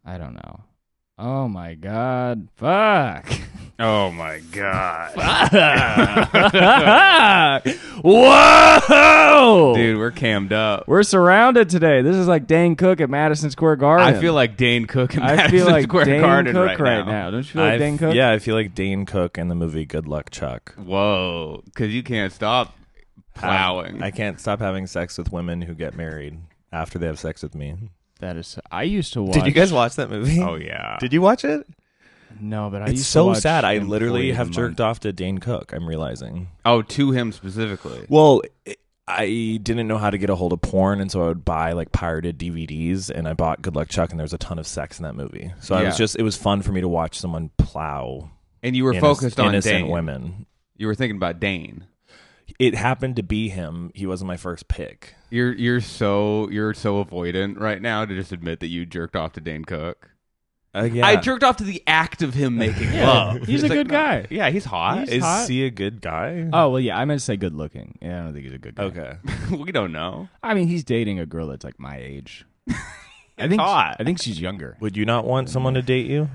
I don't know. Oh my God. Fuck. Oh my God. Whoa! Dude, we're cammed up. We're surrounded today. This is like Dane Cook at Madison Square Garden. I feel like Dane Cook and I Madison feel like Square Dane Garden Cook right now. Don't you feel like Dane Cook? Yeah, I feel like Dane Cook in the movie Good Luck Chuck. Whoa, because you can't stop plowing. I can't stop having sex with women who get married after they have sex with me. That is. I used to watch. Did you guys watch that movie? Oh, yeah. Did you watch it? No, but I It's used to so watch sad. I literally Employee of have the jerked Month. off to Dane Cook, I'm realizing. Oh, to him specifically. Well, I didn't know how to get a hold of porn, and so I would buy like pirated DVDs, and I bought Good Luck Chuck, and there was a ton of sex in that movie. So it was fun for me to watch someone plow And you were focused on innocent Dane. women. You were thinking about Dane. It happened to be him. He wasn't my first pick. You're so avoidant right now to just admit that you jerked off to Dane Cook. Yeah. I jerked off to the act of him making love. He's a good guy. Yeah, he's hot. He's hot. Is he a good guy? Oh well, yeah. I meant to say good looking. Yeah, I don't think he's a good guy. Okay. We don't know. I mean, he's dating a girl that's like my age. I think. hot. I think she's younger. Would you not want someone to date you?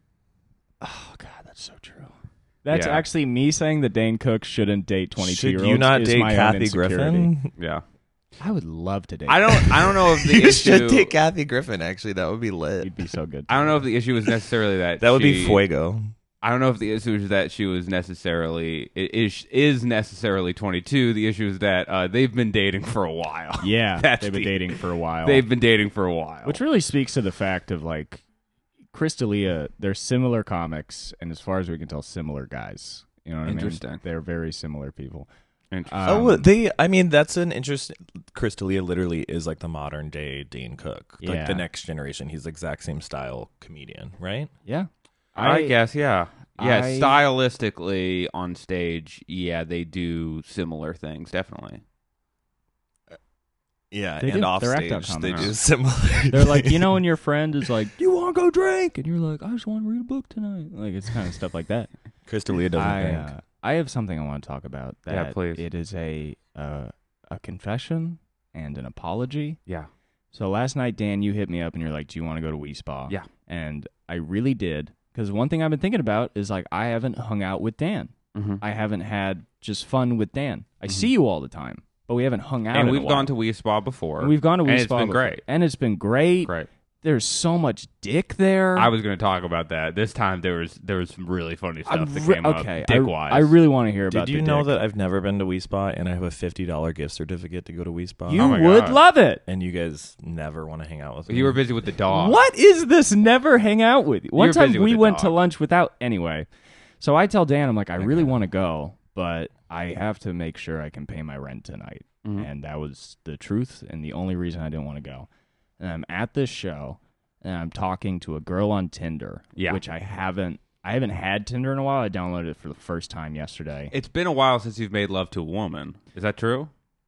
Oh God, that's so true. That's Yeah. actually me saying that Dane Cook shouldn't date 22-year-olds. Should you not is date my own Kathy insecurity. Griffin? Yeah. I would love to date. I don't know if the You issue should date Kathy Griffin, actually. That would be lit. You'd be so good. I don't know if the issue was necessarily that That would be she- fuego. I don't know if the issue is that she was necessarily is necessarily 22. The issue is that they've been dating for a while. Yeah, That's they've been the- dating for a while. They've been dating for a while. Which really speaks to the fact of like Chris D'Elia, they're similar comics, and as far as we can tell, similar guys. You know what Interesting. I mean? They're very similar people. Interesting. I mean, that's an interesting. Chris D'Elia literally is like the modern day Dane Cook, Yeah. like the next generation. He's the exact same style comedian, right? Yeah, I guess, yeah. Yeah, I- stylistically on stage, yeah, they do similar things, definitely. Yeah, They and do. off They're act out stage they comics. do similar. they're like, you know, when your friend is like, "Do you want to go drink?" and you're like, "I just want to read a book tonight." Like it's kind of stuff like that. Chris D'Elia doesn't think. I have something I want to talk about. That Yeah, please. It is a confession and an apology. Yeah. So last night, Dan, you hit me up and you're like, "Do you want to go to Wii Spa?" Yeah. And I really did, because one thing I've been thinking about is like I haven't hung out with Dan. Mm-hmm. I haven't had just fun with Dan. I see you all the time, but we haven't hung out. And in we've a while. gone to Wii Spa before. And we've gone to Wii and Spa it's been before. great. And it's been great. Great. There's so much dick there. I was going to talk about that. This time there was some really funny stuff that came okay. up, dick-wise. I really want to hear about Did you the know dick. that I've never been to Wii Spa and I have a $50 gift certificate to go to Wii Spa? You Oh my would God. love it. And you guys never want to hang out with me. You were busy with the dog. What is this? Never hang out with you. One were time busy with we the went to dog. lunch without. Anyway, so I tell Dan, I'm like, I really want to go, but I have to make sure I can pay my rent tonight. Mhm. And that was the truth and the only reason I didn't want to go. And I'm at this show and I'm talking to a girl on Tinder, Yeah. which I haven't had Tinder in a while. I downloaded it for the first time yesterday. It's been a while since you've made love to a woman. Is that true?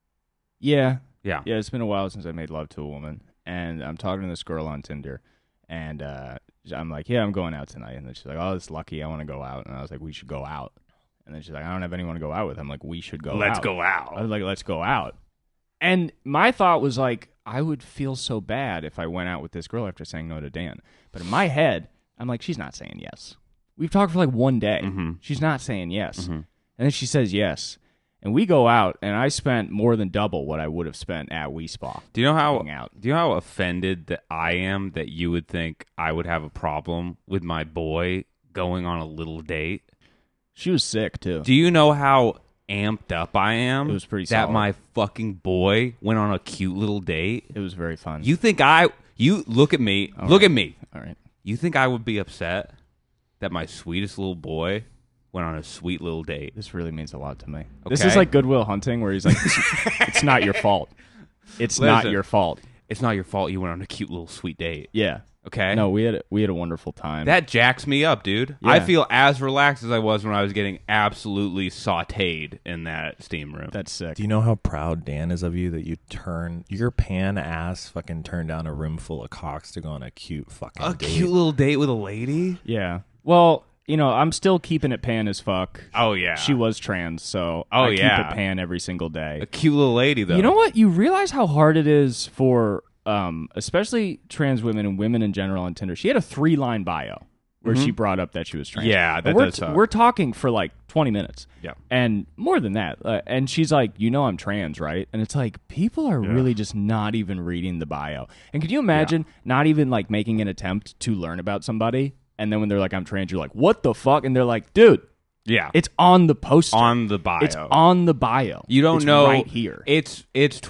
Yeah, Yeah. yeah, it's been a while since I made love to a woman, and I'm talking to this girl on Tinder, and I'm like, yeah, I'm going out tonight, and then she's like, oh, it's lucky, I want to go out, and I was like, we should go out, and then she's like, I don't have anyone to go out with. I'm like, we should go. Let's out. go out. I was like, let's go out, and my thought was like, I would feel so bad if I went out with this girl after saying no to Dan, but in my head, I'm like, she's not saying yes. We've talked for like one day. Mhm. She's not saying yes, Mhm. and then she says yes. And we go out, and I spent more than double what I would have spent at Wii Spa. Do you know how hanging out. Do you know how offended that I am that you would think I would have a problem with my boy going on a little date? She was sick too. Do you know how amped up I am? It was pretty that solid. my fucking boy went on a cute little date. It was very fun. You think you look at me, All look right. at me. All right. You think I would be upset that my sweetest little boy went on a sweet little date? This really means a lot to me. This Okay. is like Goodwill Hunting, where he's like, "It's not your fault. It's not Listen. your fault." It's not your fault you went on a cute little sweet date. Yeah. Okay? No, we had a wonderful time. That jacks me up, dude. Yeah. I feel as relaxed as I was when I was getting absolutely sautéed in that steam room. That's sick. Do you know how proud Dan is of you that you your pan ass fucking turned down a room full of cocks to go on a cute fucking a date? cute little date with a lady? Yeah. Well, you know, I'm still keeping it pan as fuck. Oh, yeah. She was trans, so Oh, I yeah. keep it pan every single day. A cute little lady, though. You know what? You realize how hard it is for especially trans women and women in general on Tinder. She had a 3-line bio where she brought up that she was trans. Yeah, that we're, does suck. we're talking for like 20 minutes. Yeah. And more than that. And she's like, I'm trans, right? And it's like, people are really just not even reading the bio. And could you imagine not even like making an attempt to learn about somebody? And then when they're like, I'm trans, you're like, what the fuck? And they're like, dude, Yeah. it's on the poster. on the bio. It's on the bio. You don't It's know right here. It's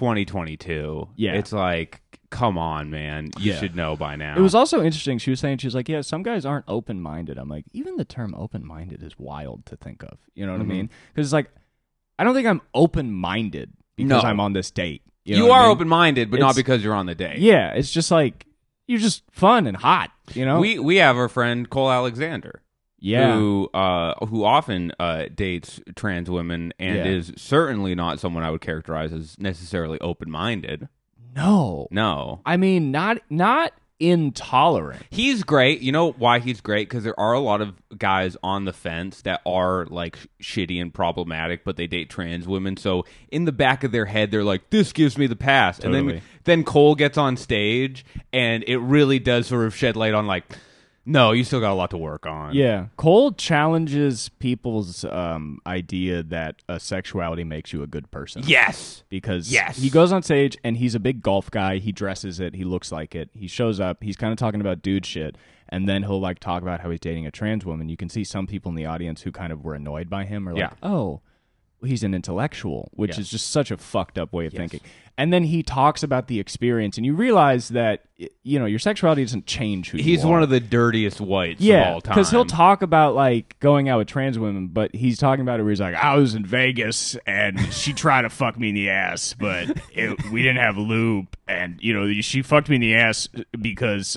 2022. Yeah. It's like, come on, man. You should know by now. It was also interesting. She was saying, she's like, yeah, some guys aren't open-minded. I'm like, even the term open-minded is wild to think of. You know what I mean? Because it's like, I don't think I'm open-minded because No. I'm on this date. You know what I are mean? open-minded, but not It's- because you're on the date. Yeah, it's just like, you're just fun and hot, you know? We have our friend Cole Alexander. yeah. Who often dates trans women and Yeah. is certainly not someone I would characterize as necessarily open-minded. No. No. I mean, not intolerant. He's great. You know why he's great? Because there are a lot of guys on the fence that are like shitty and problematic, but they date trans women. So in the back of their head, they're like, "This gives me the pass." And Totally. then Cole gets on stage, and it really does sort of shed light on like, no, you still got a lot to work on. Yeah. Cole challenges people's idea that sexuality makes you a good person. Yes. Because Yes. he goes on stage and he's a big golf guy. He dresses it. He looks like it. He shows up. He's kind of talking about dude shit. And then he'll like talk about how he's dating a trans woman. You can see some people in the audience who kind of were annoyed by him or like, Yeah. oh, he's an intellectual, which Yes. is just such a fucked up way of thinking. And then he talks about the experience and you realize that, your sexuality doesn't change who you He's are. one of the dirtiest whites of Yeah, all time. because he'll talk about like going out with trans women, but he's talking about it where he's like, I was in Vegas and she tried to fuck me in the ass, but we didn't have lube, and she fucked me in the ass because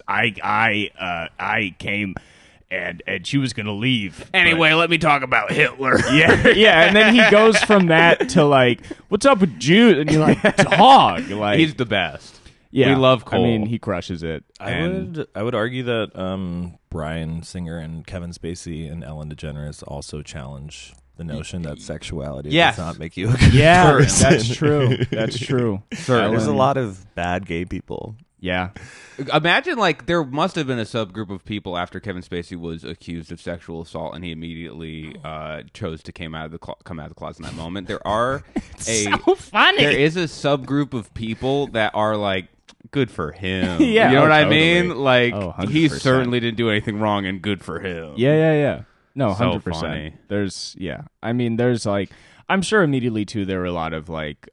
I came. And she was gonna leave. Anyway, let me talk about Hitler. Yeah, and then he goes from that to like, what's up with Jews? And you're like, dog. Like, He's the best. yeah, we love Cole. I mean, he crushes it. I would argue that Bryan Singer and Kevin Spacey and Ellen DeGeneres also challenge the notion that sexuality Yes. does not make you a good Yeah, person. that's true. That's true. There's a lot of bad gay people. Yeah. Imagine, like, there must have been a subgroup of people after Kevin Spacey was accused of sexual assault, and he immediately chose to come out of the closet in that moment. There are funny. there is a subgroup of people that are like, good for him. Yeah, you know what I totally. mean? Like, Oh, he 100%. certainly didn't do anything wrong, and good for him. Yeah. No, So 100%. funny. I mean, there's like, I'm sure immediately too, there were a lot of like,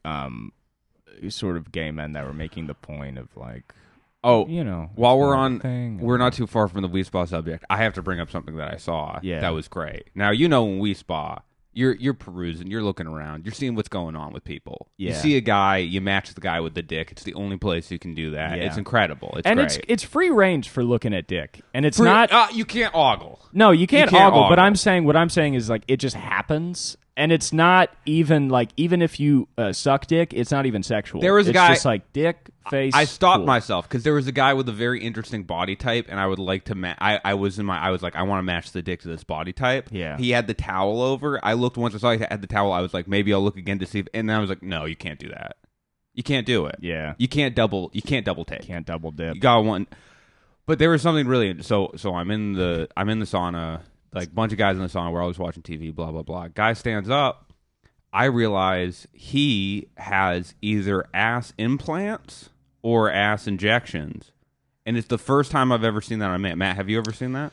sort of gay men that were making the point of like, Oh, while it's we're not a on, thing. we're not too far from the Wii Spa subject. I have to bring up something that I saw. Yeah. That was great. Now, when Wii Spa, you're perusing, you're looking around, you're seeing what's going on with people. You Yeah. see a guy, you match the guy with the dick. It's the only place you can do that. Yeah. It's incredible. It's and great. it's free range for looking at dick, and it's not. You can't ogle. No, you can't, can't ogle. But ogle. what I'm saying is like it just happens, and it's not even like even if you suck dick, it's not even sexual. There was a it's guy- just like dick face. I stopped cool. myself because there was a guy with a very interesting body type, and I would like to. I was like, I want to match the dick to this body type. Yeah. He had the towel over. I looked once. I saw he had the towel. I was like, maybe I'll look again to see. And then I was like, no, you can't do that. You can't do it. Yeah, You can't double take. can't double dip. You got one. But there was something really. So I'm in the sauna. Like bunch of guys in the sauna. We're always watching TV. Blah blah blah. Guy stands up. I realize he has either ass implants or ass injections, and it's the first time I've ever seen that on a man. Matt, have you ever seen that?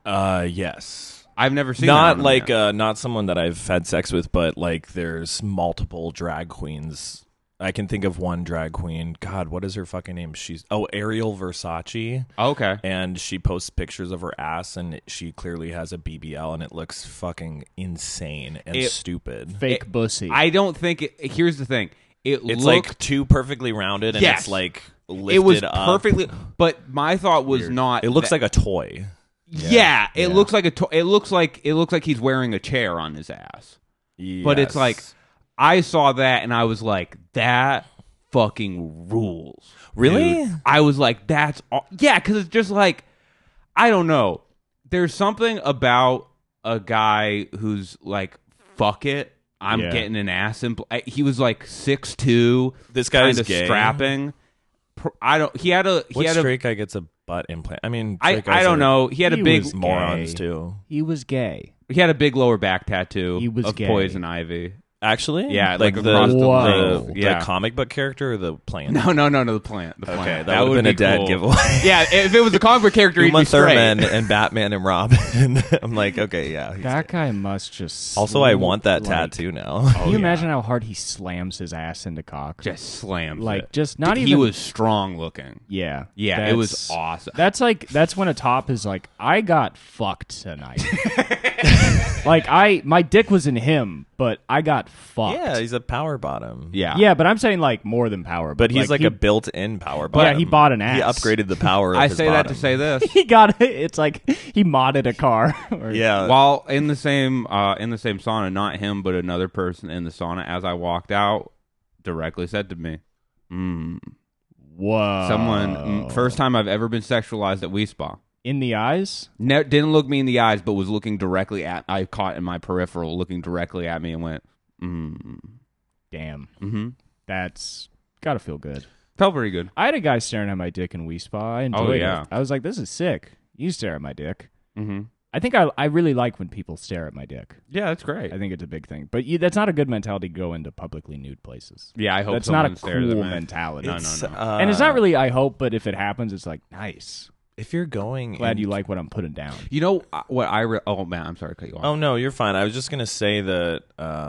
Yes. I've never seen Not that on a like man. not someone that I've had sex with, but like there's multiple drag queens. I can think of one drag queen. God, what is her fucking name? Ariel Versace. Okay. And she posts pictures of her ass, and she clearly has a BBL, and it looks fucking insane and stupid. Fake bussy. I don't think it. Here's the thing. It's looked, like too perfectly rounded, and Yes. it's like lifted it was up. perfectly. But my thought was not. It looks that- like a toy. Yeah, it Yeah. looks like it looks like he's wearing a chair on his ass. But it's Yes. like I saw that and I was like, that fucking rules. Really? Dude. I was like, yeah, because it's just like, I don't know. There's something about a guy who's like, fuck it, I'm Yeah. getting an ass implant. He was like 6'2", This guy's kinda gay. strapping. I don't. He had a. What straight guy gets a butt implant? I mean, I don't know. He had a big was morons gay. too. He was gay. He had a big lower back tattoo He was of gay. Poison Ivy. Actually, Yeah, like like the across the yeah. the comic book character or the plant. No, the plant. The plant. Okay, that would have been a dead cool. giveaway. Yeah, if it was a comic book character, he'd Uma be straight. Thurman and Batman and Robin. I'm like, okay, yeah. he's That gay. guy must just. Also, I want that like- tattoo now. Can you yeah. imagine how hard he slams his ass into cock? Just slams like it. just not He even. was strong looking. Yeah. Yeah, it was awesome. That's when a top is like, I got fucked tonight. Like my dick was in him, but I got fucked. Yeah, he's a power bottom. Yeah. Yeah, but I'm saying like more than power. But he's like he, a built-in power yeah, bottom. he bought an ass. He upgraded the power. Of I his say that to bottom. say this. He got it. It's like he modded a car. Or- Yeah. While in the same sauna, not him, but another person in the sauna, as I walked out, directly said to me, Whoa. someone, first time I've ever been sexualized at WeSpa. in the eyes. Didn't look me in the eyes, but was looking directly at. I caught in my peripheral, looking directly at me, and went, Damn. mm-hmm. That's gotta feel good. Felt very good. I had a guy staring at my dick in Wii Spa. I enjoyed yeah. it. I was like, this is sick. You stare at my dick. Mm-hmm. I think I really like when people stare at my dick. Yeah, that's great. I think it's a big thing. But that's not a good mentality to go into publicly nude places. Yeah, I hope That's not a someone stares at cool me. mentality. No. And it's not really I hope, but if it happens, it's like, nice. If you're going, Glad in- you like what I'm putting down. You know what oh man, I'm sorry to cut you off. Oh no, you're fine. I was just gonna say that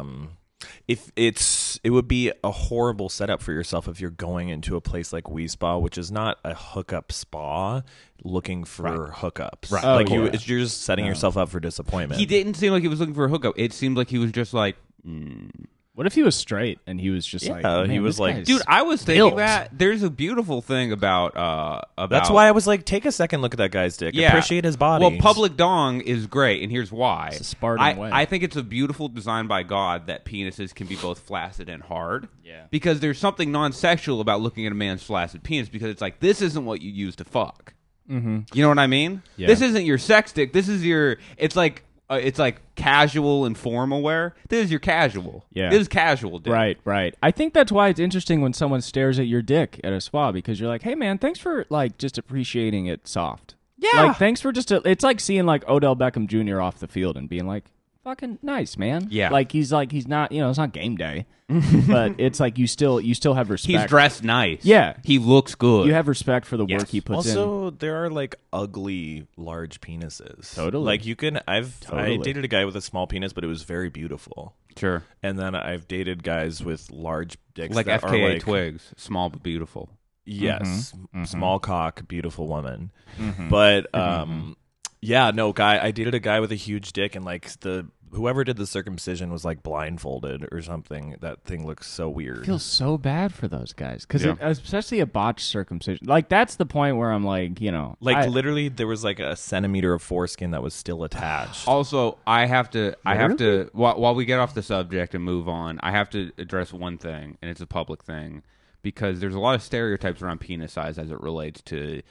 if it would be a horrible setup for yourself if you're going into a place like Wii Spa, which is not a hookup spa, looking for hookups. Right. Like Oh, you're yeah. just setting yourself up for disappointment. He didn't seem like he was looking for a hookup. It seemed like he was just like, What if he was straight and he was just like, Yeah, he man, was this like, guy's dude, I was thinking built. that there's a beautiful thing about That's why I was like, take a second look at that guy's dick. Yeah. Appreciate his body. Well, public dong is great, and here's why. It's a Spartan way. I think it's a beautiful design by God that penises can be both flaccid and hard. Yeah. Because there's something non-sexual about looking at a man's flaccid penis, because it's like, this isn't what you use to fuck. Mm-hmm. You know what I mean? Yeah. This isn't your sex dick. This is your. It's like casual and formal wear. This is your casual. Yeah. This is casual dick. Right. I think that's why it's interesting when someone stares at your dick at a spa, because you're like, hey man, thanks for like just appreciating it soft. Yeah. Like thanks for it's like seeing like Odell Beckham Jr. off the field and being like, fucking nice, man. Yeah. Like he's not, it's not game day. But it's like you still have respect. He's dressed nice. Yeah. He looks good. You have respect for the Yes. work he puts in. Also, there are like ugly large penises. Totally. Like you can. I Totally. dated a guy with a small penis, but it was very beautiful. Sure. And then I've dated guys with large dicks, Like that FKA are like, Twigs, small but beautiful. Yes, Mm-hmm. small cock, beautiful woman. But yeah, no guy. I dated a guy with a huge dick, and like whoever did the circumcision was like blindfolded or something. That thing looks so weird. I feel so bad for those guys because Yeah. especially a botched circumcision. Like that's the point where I'm like, Like literally, there was like a centimeter of foreskin that was still attached. Also, I have to while we get off the subject and move on, I have to address one thing, and it's a public thing, because there's a lot of stereotypes around penis size as it relates to,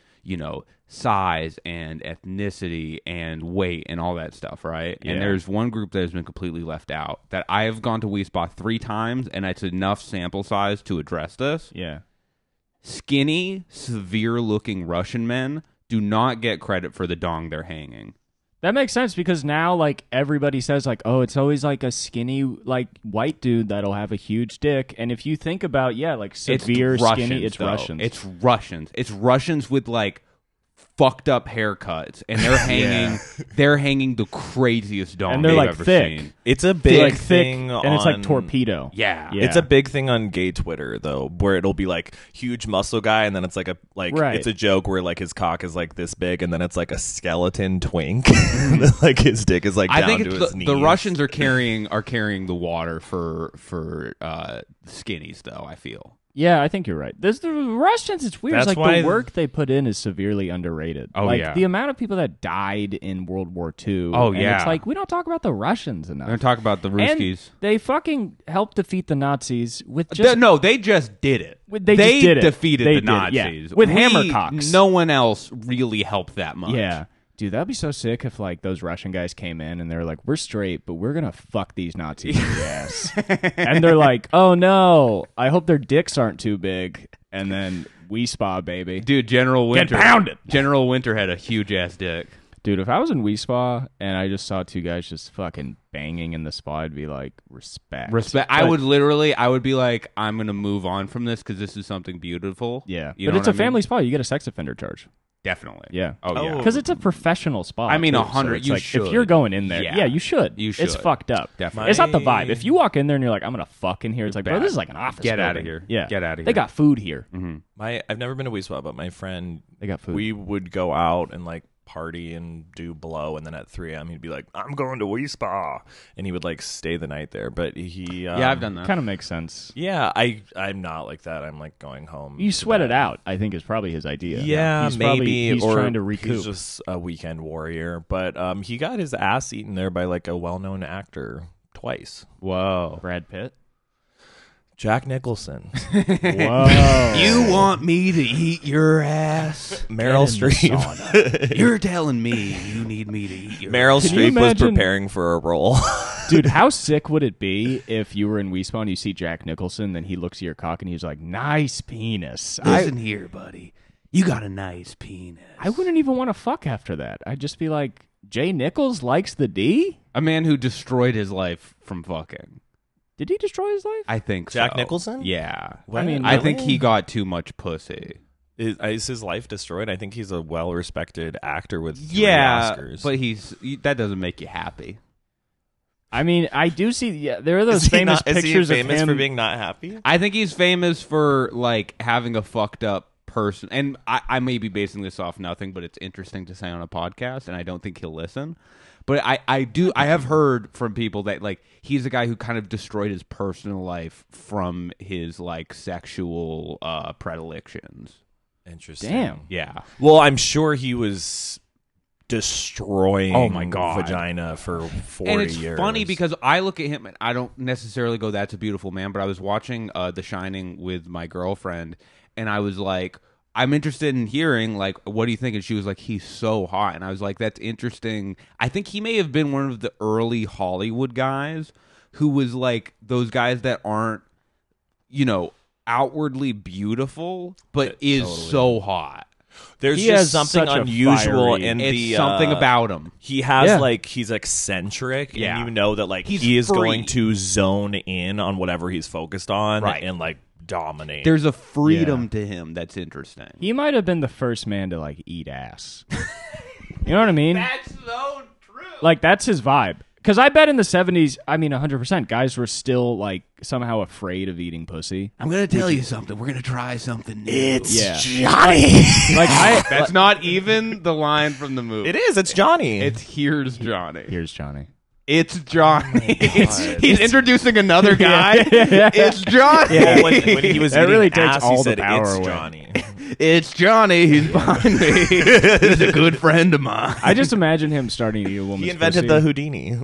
size and ethnicity and weight and all that stuff, right? Yeah. And there's one group that has been completely left out that I have gone to WeSpa 3 times, and it's enough sample size to address this. yeah. Skinny, severe-looking Russian men do not get credit for the dong they're hanging. That makes sense because now, like, everybody says, like, oh, it's always, like, a skinny, like, white dude that'll have a huge dick. And if you think about, like, severe, It's Russians, skinny, it's though. Russians. It's Russians. It's Russians with, like, fucked up haircuts, and they're hanging the craziest dong And they're, they've like, ever thick. seen. It's a big like, thick, thing, and it's, like, on- torpedo. Yeah. Yeah. It's a big thing on gay Twitter though, where it'll be like huge muscle guy, and then it's like Right. it's a joke where like his cock is like this big, and then it's like a skeleton twink, like his dick is like I down think to it's his the knees. Russians are carrying the water for skinnies, though, I feel. Yeah, I think you're right. The Russians, it's weird. That's It's like why the work they put in is severely underrated. Oh, like, yeah. the amount of people that died in World War II. Oh, and yeah. It's like, we don't talk about the Russians enough. We're going to talk about the And Ruskies. they fucking helped defeat the Nazis with just No, they just did it. They just did it. defeated They the did it, yeah. Nazis. With hammercocks. No one else really helped that much. Yeah. Dude, that'd be so sick if, like, those Russian guys came in and they're like, we're straight, but we're gonna fuck these Nazis in the ass. And they're like, oh no, I hope their dicks aren't too big. And then Wee Spa, baby. Dude, General Winter. pounded. General Winter had a huge ass dick. Dude, if I was in Wee Spa and I just saw two guys just fucking banging in the spa, I'd be like, respect. Respect. I would be like, I'm gonna move on from this because this is something beautiful. Yeah. You But know it's a what I mean? family spa. You get a sex offender charge. Definitely. Yeah. Oh yeah. Because it's a professional spa. I mean, too, 100 so it's you like, should. If you're going in there, Yeah. you should. You It's should. fucked up. Definitely. It's not the vibe. If you walk in there and you're like, I'm going to fuck in here, it's like, bro, bad. this is like an office. Get outta building. here. Yeah. Get outta They here. got food here. I've never been to Wee Spa, but my friend, They got food. we would go out and like party and do blow, and then at 3 a.m. he'd be like, I'm going to Wee Spa, and he would like stay the night there. But he Yeah, I've done that. Kind of makes sense. Yeah, I'm not like that. I'm like going home. You to sweat bed. it out, I think, is probably his idea. Yeah, he's maybe. Probably, he's or trying to recoup. He's just a weekend warrior. But he got his ass eaten there by like a well-known actor twice. Whoa. Brad Pitt. Jack Nicholson, Whoa. You want me to eat your ass? Meryl Streep. You're telling me you need me to eat your Meryl Can you Streep was imagine- preparing for a role. Dude, how sick would it be if you were in Wee Spa and you see Jack Nicholson, then he looks at your cock and he's like, nice penis. Listen here, buddy. You got a nice penis. I wouldn't even want to fuck after that. I'd just be like, Jay Nichols likes the D? A man who destroyed his life from fucking. Did he destroy his life? I think Jack so. Nicholson? Yeah. What? I mean, I think Really? he got too much pussy. Is his life destroyed? I think he's a well-respected actor with 3 Yeah, Oscars. but that doesn't make you happy. I mean, I do see, there are those Is he famous not- is he pictures famous of him. for being not happy? I think he's famous for like having a fucked up person, and I may be basing this off nothing, but it's interesting to say on a podcast, and I don't think he'll listen. But I have heard from people that like he's a guy who kind of destroyed his personal life from his like sexual predilections. Interesting. Damn. Yeah. Well, I'm sure he was destroying Oh my God. vagina for 40 And it's years. funny because I look at him and I don't necessarily go, that's a beautiful man, but I was watching The Shining with my girlfriend and I was like, I'm interested in hearing, like, what do you think? And she was like, he's so hot. And I was like, that's interesting. I think he may have been one of the early Hollywood guys who was like those guys that aren't, outwardly beautiful, but is totally. so hot. There's He just has something such a unusual fiery- in It's the something about him. He has Yeah. like he's eccentric, Yeah. and you know that like He's he is free. going to zone in on whatever he's focused on, Right. and like dominate. There's a freedom to him that's interesting. He might have been the first man to, like, eat ass. You know what I mean? That's so true. Like, that's his vibe. Because I bet in the 70s, I mean, 100%, guys were still, like, somehow afraid of eating pussy. I'm gonna tell you something. We're gonna try something new. Yeah. Johnny. Like, That's not even the line from the movie. It is. It's Johnny. It's here's Johnny. Here's Johnny. It's Johnny. God. He's introducing another guy. It's Johnny. Well, when he was That eating really takes ass, all he the said, power "It's away." Johnny." It's Johnny. He's behind me. He's a good friend of mine. I just imagine him starting to eat a woman's He invented pussy. the Houdini.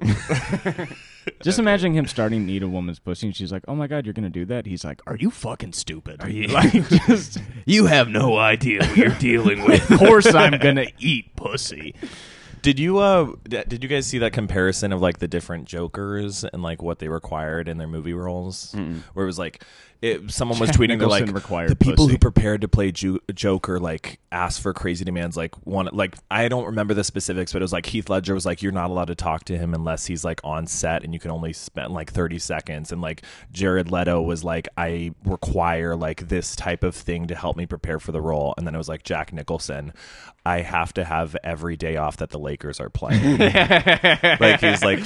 Just imagine him starting to eat a woman's pussy, and she's like, "Oh my god, you're gonna do that?" He's like, "Are you fucking stupid? Are you like just? You have no idea what you're dealing with. Of course, I'm gonna eat pussy." Did you guys see that comparison of like the different Jokers and like what they required in their movie roles? Where it was like someone was Jack tweeting that Nicholson like required the people pussy. who prepared to play Joker like asked for crazy demands. Like one, like I don't remember the specifics, but it was like Heath Ledger was like, you're not allowed to talk to him unless he's like on set, and you can only spend like 30 seconds. And like Jared Leto was like, I require like this type of thing to help me prepare for the role. And then it was like Jack Nicholson, I have to have every day off that the Lakers are playing. Like he's like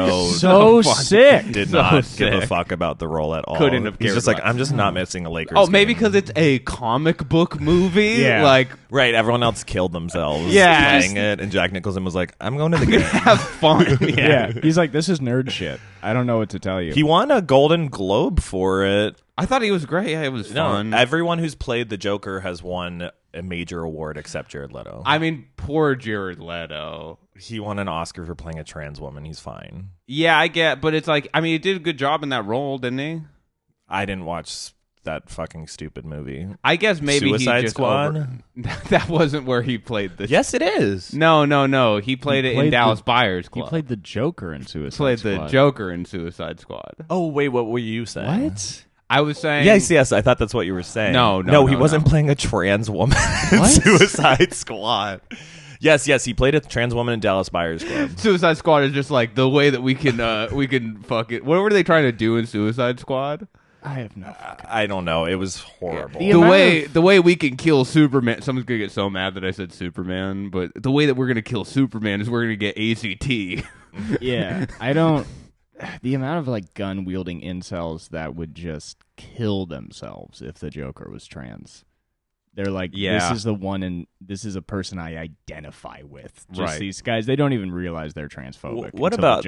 So sick. did So not give sick. a fuck about the role at all. Couldn't have He's cared just like, less. I'm just not missing a Lakers. Oh, maybe game. because it's a comic book movie. Yeah. Like, right. Everyone else killed themselves Yeah. playing it, and Jack Nicholson was like, I'm going to the game. have fun. Yeah, he's like, "This is nerd shit. I don't know what to tell you." He won a Golden Globe for it. I thought he was great. Yeah, it was fun. Everyone who's played the Joker has won a major award except Jared Leto. I mean, poor Jared Leto. He won an Oscar for playing a trans woman. He's fine. Yeah, I get, but it's like, I mean, he did a good job in that role, didn't he? I didn't watch that fucking stupid movie. I guess maybe Suicide he just Squad? That wasn't where he played the. Yes, it is. No. He played it in played Dallas the- Buyers He Club. played the Joker in Suicide Played Squad. the Joker in Suicide Squad. Oh wait, what were you saying? What? I was saying. Yes. I thought that's what you were saying. No, he wasn't playing a trans woman in Suicide Squad. Yes, he played a trans woman in Dallas Buyers Club. Suicide Squad is just like the way that we can fucking. What were they trying to do in Suicide Squad? I have no. I don't know. It was horrible. The way we can kill Superman. Someone's gonna get so mad that I said Superman, but the way that we're gonna kill Superman is we're gonna get ACT. Yeah, I don't. The amount of like gun wielding incels that would just kill themselves if the Joker was trans. They're like, this is the one, and this is a person I identify with. Just these guys, they don't even realize they're transphobic. What about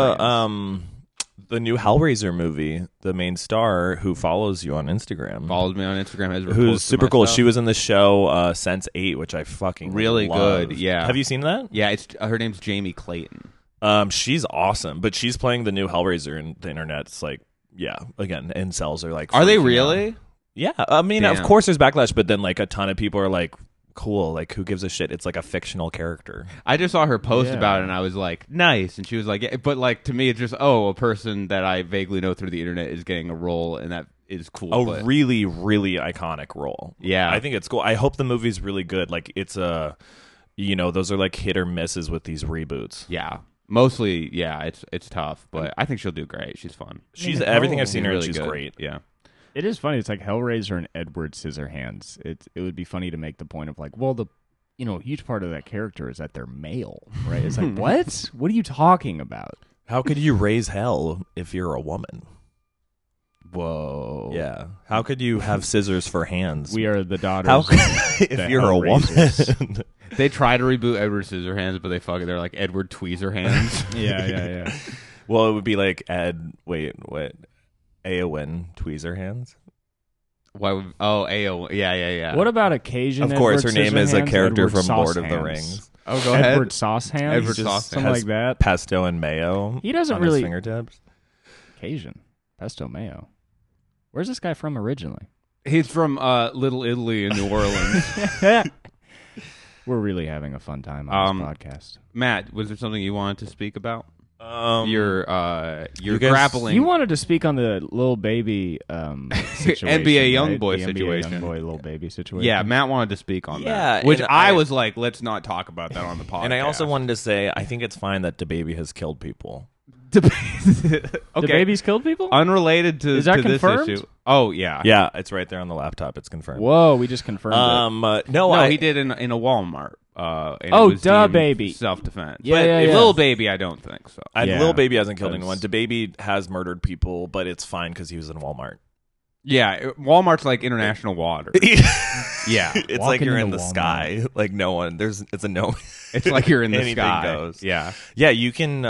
the new Hellraiser movie? The main star who follows you on Instagram, follows me on Instagram, who's super cool. She was in the show Sense8, which I fucking really loved. good. Yeah, have you seen that? Yeah, it's her name's Jamie Clayton. She's awesome, but she's playing the new Hellraiser, and the internet's like, again, incels are like, are they really? Out. Yeah, I mean, of course there's backlash, but then like a ton of people are like, cool, like who gives a shit? It's like a fictional character. I just saw her post about it, and I was like, nice, and she was like, yeah. But like to me, it's just a person that I vaguely know through the internet is getting a role, and that is cool. Really, really iconic role. Yeah, I think it's cool. I hope the movie's really good. Like it's those are like hit or misses with these reboots. Yeah. Mostly, it's tough, but I think she'll do great. She's fun. She's everything I've seen her, really she's good. great. Yeah. It is funny. It's like Hellraiser and Edward Scissorhands. It would be funny to make the point of like, well, a huge part of that character is that they're male, right? It's like, what? What are you talking about? How could you raise hell if you're a woman? Whoa. Yeah. How could you have scissors for hands? We are the daughters. If you're a woman. They try to reboot Edward Scissorhands, but they're like Edward Tweezerhands. Yeah. Well, it would be like Eowyn Tweezerhands. Why would Eowyn? Yeah. What about occasion? Of course, Edward her name is a Scissorhands? character Edward from Lord of the Saucehands. Rings. Oh, go ahead. Edward Saucehands. Edward Just Saucehands. something like that. Pesto and mayo. He doesn't on really his fingertips. Cajun pesto mayo. Where's this guy from originally? He's from Little Italy in New Orleans. We're really having a fun time on this podcast. Matt, was there something you wanted to speak about? You guys- grappling. You wanted to speak on the little baby situation, NBA right? YoungBoy The situation. NBA YoungBoy little baby situation. Yeah, Matt wanted to speak on Yeah, that. Which and I I- was like, let's not talk about that on the podcast. And I also wanted to say, I think it's fine that DaBaby has killed people. okay. The babies killed people? Unrelated to, Is that to this confirmed? issue. Oh, yeah. Yeah, it's right there on the laptop. It's confirmed. Whoa, we just confirmed it. No, he did in a Walmart. And Oh, it was duh, deemed baby. Self-defense. Yeah, But yeah, yeah. Little Baby, I don't think so. Yeah. Lil Baby hasn't killed That's- anyone. DaBaby has murdered people, but it's fine because he was in Walmart. Yeah, Walmart's like international water. Yeah. It's Walking like you're in into the Walmart. sky. Like no one. It's a no. It's like you're in the Anything sky. goes. Yeah. Yeah, you can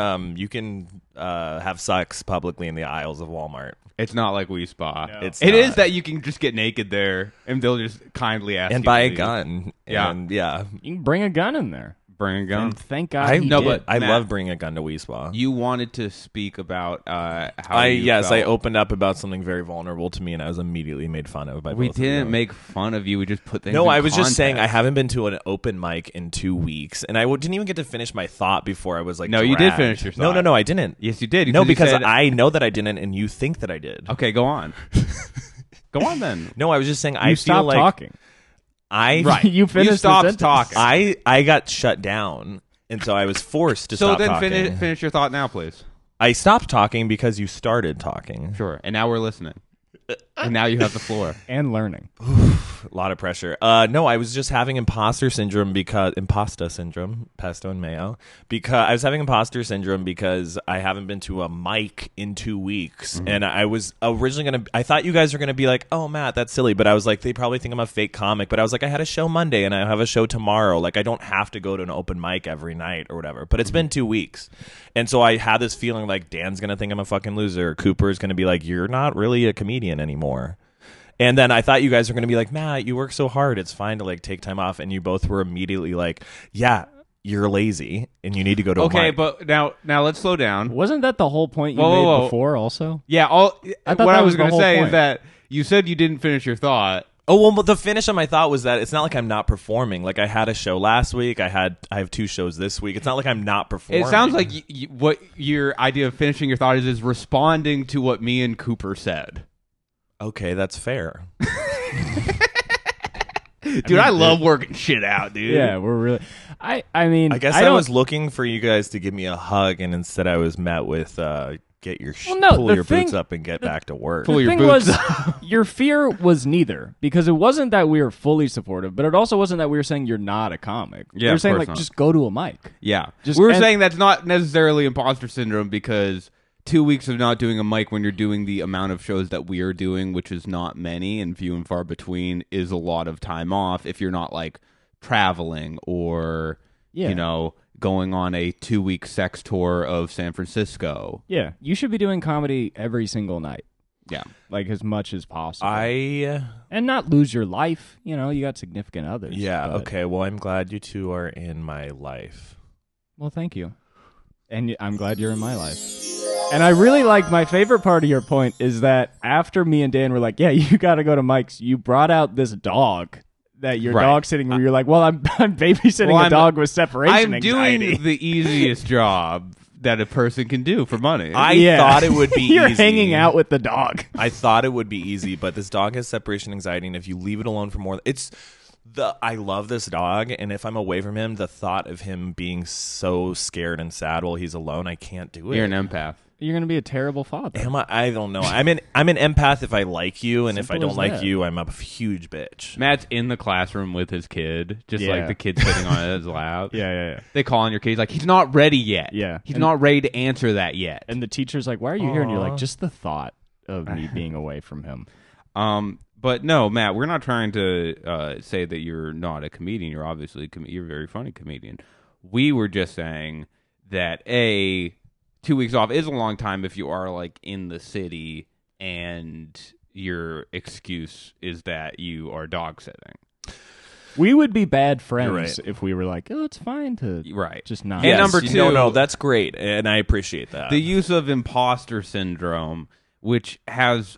have sex publicly in the aisles of Walmart. It's not like We Spa. No. It's It not. is that you can just get naked there, and they'll just kindly ask And you buy to a leave. gun. Yeah. And yeah. You can bring a gun in there. Bring a gun. And thank God I he No, did. but- I Matt, love bringing a gun to Weespa. You wanted to speak about how I you I felt. opened up about something very vulnerable to me, and I was immediately made fun of by We both of you. didn't make fun of you. We just put things. No, in I was just saying I context. haven't been to an open mic in 2 weeks, and I didn't even get to finish my thought before I was like, No, you did dragged. finish your thought. No, I didn't. Yes, you did. No, you because said- I know that I didn't, and you think that I did. Okay, go on. Go on then. No, I was just saying I You feel stopped like talking. I Right. You finished the stopped sentence. talking. I got shut down, and so I was forced to So stop then talking. finish your thought now, please. I stopped talking because you started talking. Sure. And now we're listening. And now you have the floor. And learning. A lot of pressure. No, I was just having imposter syndrome because pesto and mayo. Because I was having imposter syndrome because I haven't been to a mic in 2 weeks, and I was originally I thought you guys were gonna be like, "Oh, Matt, that's silly," but I was like, they probably think I'm a fake comic. But I was like, I had a show Monday and I have a show tomorrow. Like, I don't have to go to an open mic every night or whatever. But it's been 2 weeks, and so I had this feeling like Dan's gonna think I'm a fucking loser. Cooper's gonna be like, "You're not really a comedian anymore." And then I thought you guys were going to be like, Matt, you work so hard. It's fine to like take time off. And you both were immediately like, yeah, you're lazy and you need to go to a Okay, mic. but now let's slow down. Wasn't that the whole point you Whoa, made whoa, whoa. before also? Yeah, I thought what that I was was the going to whole say is point. that you said you didn't finish your thought. Oh, well, the finish of my thought was that it's not like I'm not performing. Like I had a show last week. I have 2 shows this week. It's not like I'm not performing. It sounds like what your idea of finishing your thought is responding to what me and Cooper said. Okay, that's fair. Dude, I love working shit out, dude. Yeah, we're really. I mean, I guess I was looking for you guys to give me a hug, and instead I was met with get your pull your boots up and get back to work. Pull the your thing boots was, your fear was neither, because it wasn't that we were fully supportive, but it also wasn't that we were saying you're not a comic. Yeah, we were of saying course like not. just go to a mic. Yeah. Just- we were and- saying that's not necessarily imposter syndrome because 2 weeks of not doing a mic when you're doing the amount of shows that we are doing, which is not many and few and far between, is a lot of time off if you're not like traveling or, Yeah. you know, going on a 2-week sex tour of San Francisco. Yeah, you should be doing comedy every single night, Yeah. like as much as possible, I and not lose your life. You know, you got significant others. yeah, but- okay. Well, I'm glad you two are in my life. Well, thank you. And I'm glad you're in my life. And I really like, my favorite part of your point is that after me and Dan were like, yeah, you got to go to Mike's, you brought out this dog that your Right. dog sitting where you're like, well, I'm babysitting Well, a dog with separation I'm anxiety. doing the easiest job that a person can do for money. I thought it would be You're easy. hanging out with the dog. I thought it would be easy, but this dog has separation anxiety, and if you leave it alone for more, I love this dog, and if I'm away from him, the thought of him being so scared and sad while he's alone, I can't do it. You're an empath. You're going to be a terrible father. Am I? I don't know. I'm an empath if I like you, and if I Simple don't as like that. you, I'm a huge bitch. Matt's in the classroom with his kid, just Yeah. like the kid sitting on his lap. Yeah. They call on your kid. He's like, he's not ready yet. Yeah. He's And- not ready to answer that yet. And the teacher's like, why are you here? And you're Aw. like, just the thought of me being away from him. But no, Matt, we're not trying to say that you're not a comedian. You're obviously you're a very funny comedian. We were just saying that 2 weeks off is a long time if you are like in the city and your excuse is that you are dog sitting. We would be bad friends right. if we were like, oh, it's fine to Right. just not. And Yes, number two- no, that's great, and I appreciate that. The use of imposter syndrome, which has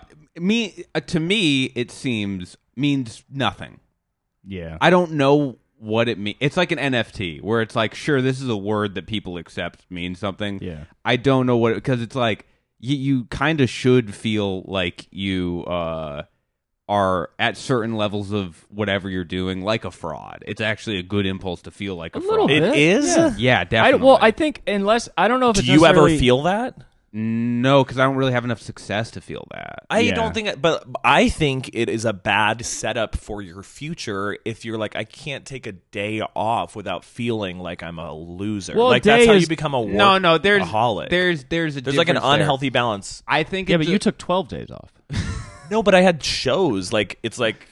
to me it means nothing. Yeah. I don't know what it means. It's like an NFT where it's like, sure, this is a word that people accept means something. Yeah. I don't know what, because it's like you kind of should feel like you are at certain levels of whatever you're doing like a fraud. It's actually a good impulse to feel like a little fraud. bit. It is? Yeah. Yeah, definitely. I think unless I don't know if Do it's you ever necessarily- feel that? No, because I don't really have enough success to feel that. I Yeah. don't think, but I think it is a bad setup for your future if you're like, I can't take a day off without feeling like I'm a loser. Well, like a that's day how is- you become a No, there's workaholic. there's a There's like an difference there. unhealthy balance. I think Yeah, it's but you took 12 days off. No, but I had shows. Like it's like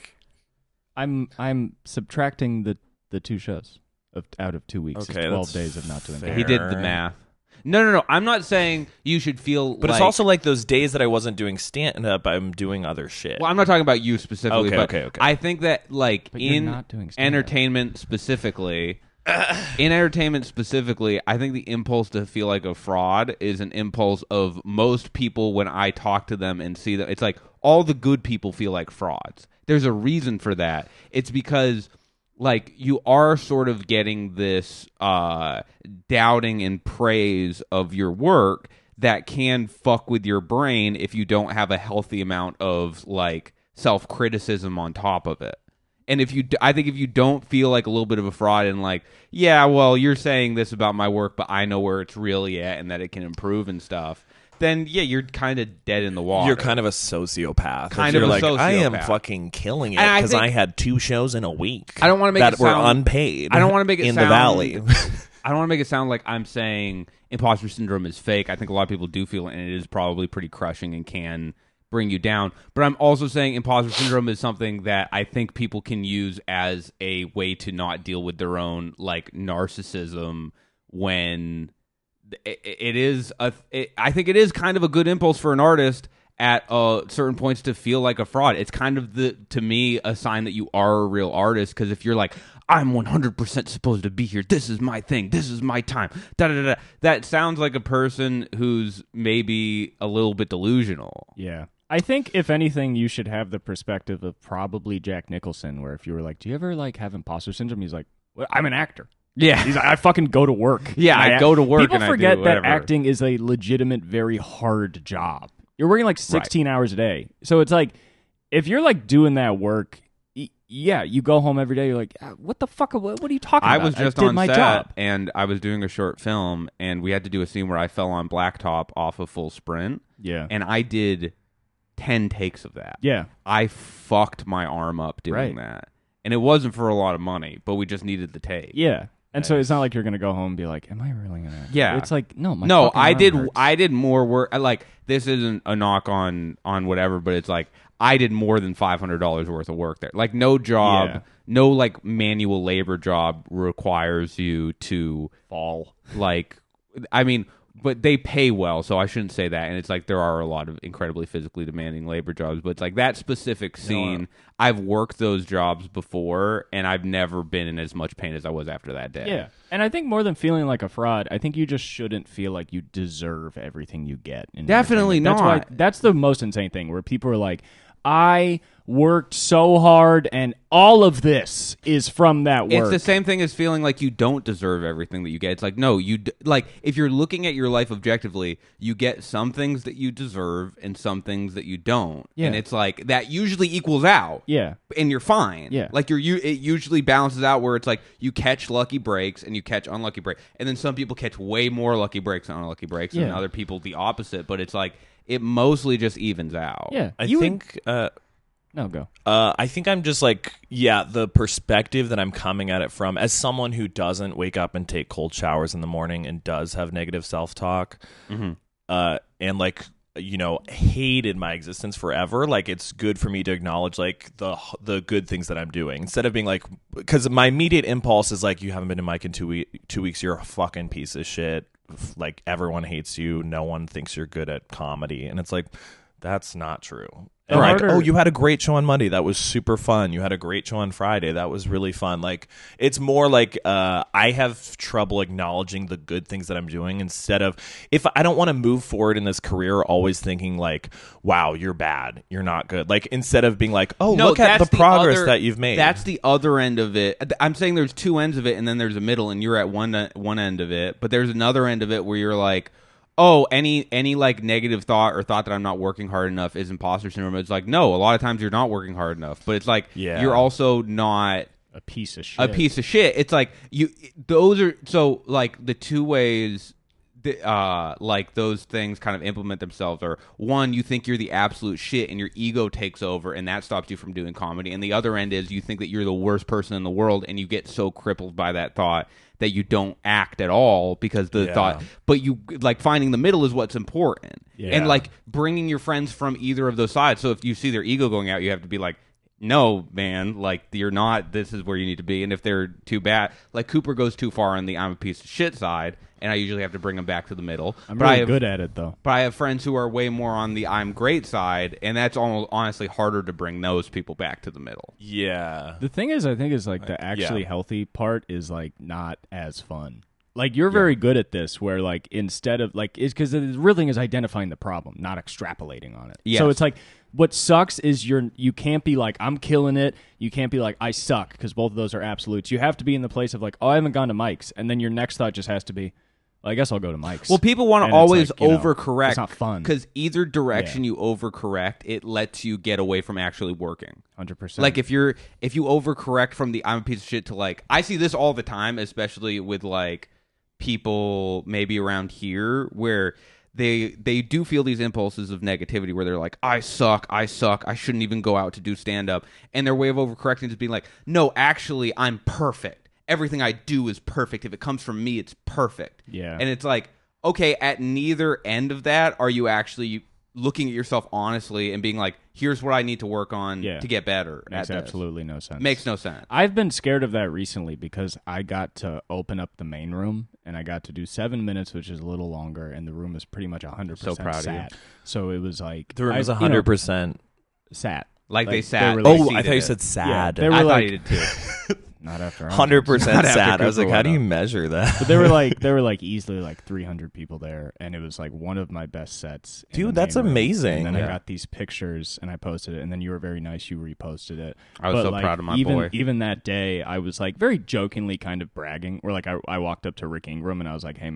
I'm subtracting the two shows out of 2 weeks. Okay, It's 12 that's days of not doing fair. He did the math. No. I'm not saying you should feel. But it's also like those days that I wasn't doing stand up, I'm doing other shit. Well, I'm not talking about you specifically. Okay, but okay. I think that like But you're in not doing stand-up. entertainment specifically. In entertainment specifically, I think the impulse to feel like a fraud is an impulse of most people when I talk to them and see them. It's like all the good people feel like frauds. There's a reason for that. It's because like you are sort of getting this doubting and praise of your work that can fuck with your brain if you don't have a healthy amount of like self-criticism on top of it. And I think if you don't feel like a little bit of a fraud and like, yeah, well, you're saying this about my work, but I know where it's really at and that it can improve and stuff, then yeah, you're kind of dead in the water. You're kind of a sociopath. Kind You're of a like, I am sociopath. fucking killing it And I because think- I had 2 shows in a week. I don't wanna make that it were sound- unpaid. I don't want to make it in sound, the valley. I don't want to make it sound like I'm saying imposter syndrome is fake. I think a lot of people do feel it, and it is probably pretty crushing and can bring you down. But I'm also saying imposter syndrome is something that I think people can use as a way to not deal with their own like narcissism when it is I think it is kind of a good impulse for an artist at certain points to feel like a fraud. It's kind of to me a sign that you are a real artist, because if you're like, I'm 100% supposed to be here, this is my thing, this is my time, that sounds like a person who's maybe a little bit delusional. Yeah. I think if anything, you should have the perspective of probably Jack Nicholson, where if you were like, do you ever like have imposter syndrome? He's like, well, I'm an actor. Yeah. He's like, I fucking go to work. Yeah, And I go to work People and I do forget that whatever. acting is a legitimate, very hard job. You're working like 16 hours a day. So it's like, if you're like doing that work, yeah, you go home every day. You're like, what the fuck? What are you talking about? I was just did on my set, job. and I was doing a short film, and we had to do a scene where I fell on blacktop off a full sprint, Yeah. and I did 10 takes of that. Yeah. I fucked my arm up doing that. And it wasn't for a lot of money, but we just needed the take. Yeah. And so it's not like you're going to go home and be like, am I really going to? Yeah. It's like, no, my No, fucking I arm did hurts. I did more work. Like, this isn't a knock on whatever, but it's like I did more than $500 worth of work there. Like, no job, no like manual labor job requires you to fall. like, I mean, but they pay well, so I shouldn't say that. And it's like there are a lot of incredibly physically demanding labor jobs, but it's like that specific scene, I've worked those jobs before, and I've never been in as much pain as I was after that day. Yeah. And I think more than feeling like a fraud, I think you just shouldn't feel like you deserve everything you get. In Definitely entertainment. not. That's the most insane thing, where people are like, I worked so hard and all of this is from that work. It's the same thing as feeling like you don't deserve everything that you get. It's like, no, like if you're looking at your life objectively, you get some things that you deserve and some things that you don't. Yeah. And it's like that usually equals out. Yeah. And you're fine. Yeah. Like it usually balances out where it's like you catch lucky breaks and you catch unlucky breaks. And then some people catch way more lucky breaks and unlucky breaks and Yeah. other people the opposite, but it's like it mostly just evens out. Yeah. I You would- think No, go. I think I'm just like, the perspective that I'm coming at it from, as someone who doesn't wake up and take cold showers in the morning and does have negative self-talk, and like, hated my existence forever. Like, it's good for me to acknowledge like the good things that I'm doing instead of being like, because my immediate impulse is like, you haven't been to Mike in 2 weeks. You're a fucking piece of shit. Like, everyone hates you. No one thinks you're good at comedy. And it's like, that's not true. And like, Harder- you had a great show on Monday. That was super fun. You had a great show on Friday. That was really fun. Like, it's more like I have trouble acknowledging the good things that I'm doing instead of, if I don't want to move forward in this career, always thinking like, wow, you're bad. You're not good. Like, instead of being like, oh, look at the that's progress that you've made. That's the other end of it. I'm saying there's two ends of it, and then there's a middle, and you're at one end of it. But there's another end of it where you're like, oh, any like negative thought or thought that I'm not working hard enough is imposter syndrome. It's like, no, a lot of times you're not working hard enough. But it's like you're also not A piece of shit. a piece of shit. It's like those are so like the two ways like those things kind of implement themselves are, one, you think you're the absolute shit and your ego takes over and that stops you from doing comedy, and the other end is you think that you're the worst person in the world and you get so crippled by that thought that you don't act at all because the thought, but you like finding the middle is what's important. And like bringing your friends from either of those sides. So if you see their ego going out, you have to be like, no, man, like, you're not, this is where you need to be. And if they're too bad, like, Cooper goes too far on the I'm a piece of shit side, and I usually have to bring him back to the middle. I'm but really good at it, though. But I have friends who are way more on the I'm great side, and that's almost honestly harder to bring those people back to the middle. Yeah. The thing is, I think, is like the actually healthy part is like not as fun. Like, you're very good at this, where like instead of like, it's because the real thing is identifying the problem, not extrapolating on it. Yes. So it's like, what sucks is you can't be like, I'm killing it. You can't be like, I suck, because both of those are absolutes. You have to be in the place of like, oh, I haven't gone to Mike's, and then your next thought just has to be, well, I guess I'll go to Mike's. Well, people want And to it's always like, you know, overcorrect. it's not fun. Because either direction you overcorrect, it lets you get away from actually working. 100%. Like if you overcorrect from the I'm a piece of shit to like, I see this all the time, especially with like people maybe around here where they do feel these impulses of negativity where they're like, I suck, I shouldn't even go out to do stand up, and their way of overcorrecting is being like, no, actually I'm perfect. Everything I do is perfect. If it comes from me, it's perfect. Yeah. And it's like, okay, at neither end of that are you actually looking at yourself honestly and being like, here's what I need to work on to get better. Makes absolutely no sense. Makes no sense. I've been scared of that recently because I got to open up the main room and I got to do 7 minutes, which is a little longer, and the room is pretty much 100% So proud of you. sat. So it was like The room is I- 100%. sat. Like they They sat. were they like- Oh, I thought you seated said it. sad. Yeah, they were I thought like- you did too. Not after 100% Not after sad. I was like, Cooper how do you went measure that? But there were like easily like 300 people there, and it was like one of my best sets. in Dude, the that's main room. amazing. And then Yeah. I got these pictures and I posted it, and then you were very nice. You reposted it. I was But, so like, proud of my even, boy. Even that day, I was like very jokingly kind of bragging, where like I walked up to Rick Ingram and I was like, "Hey man,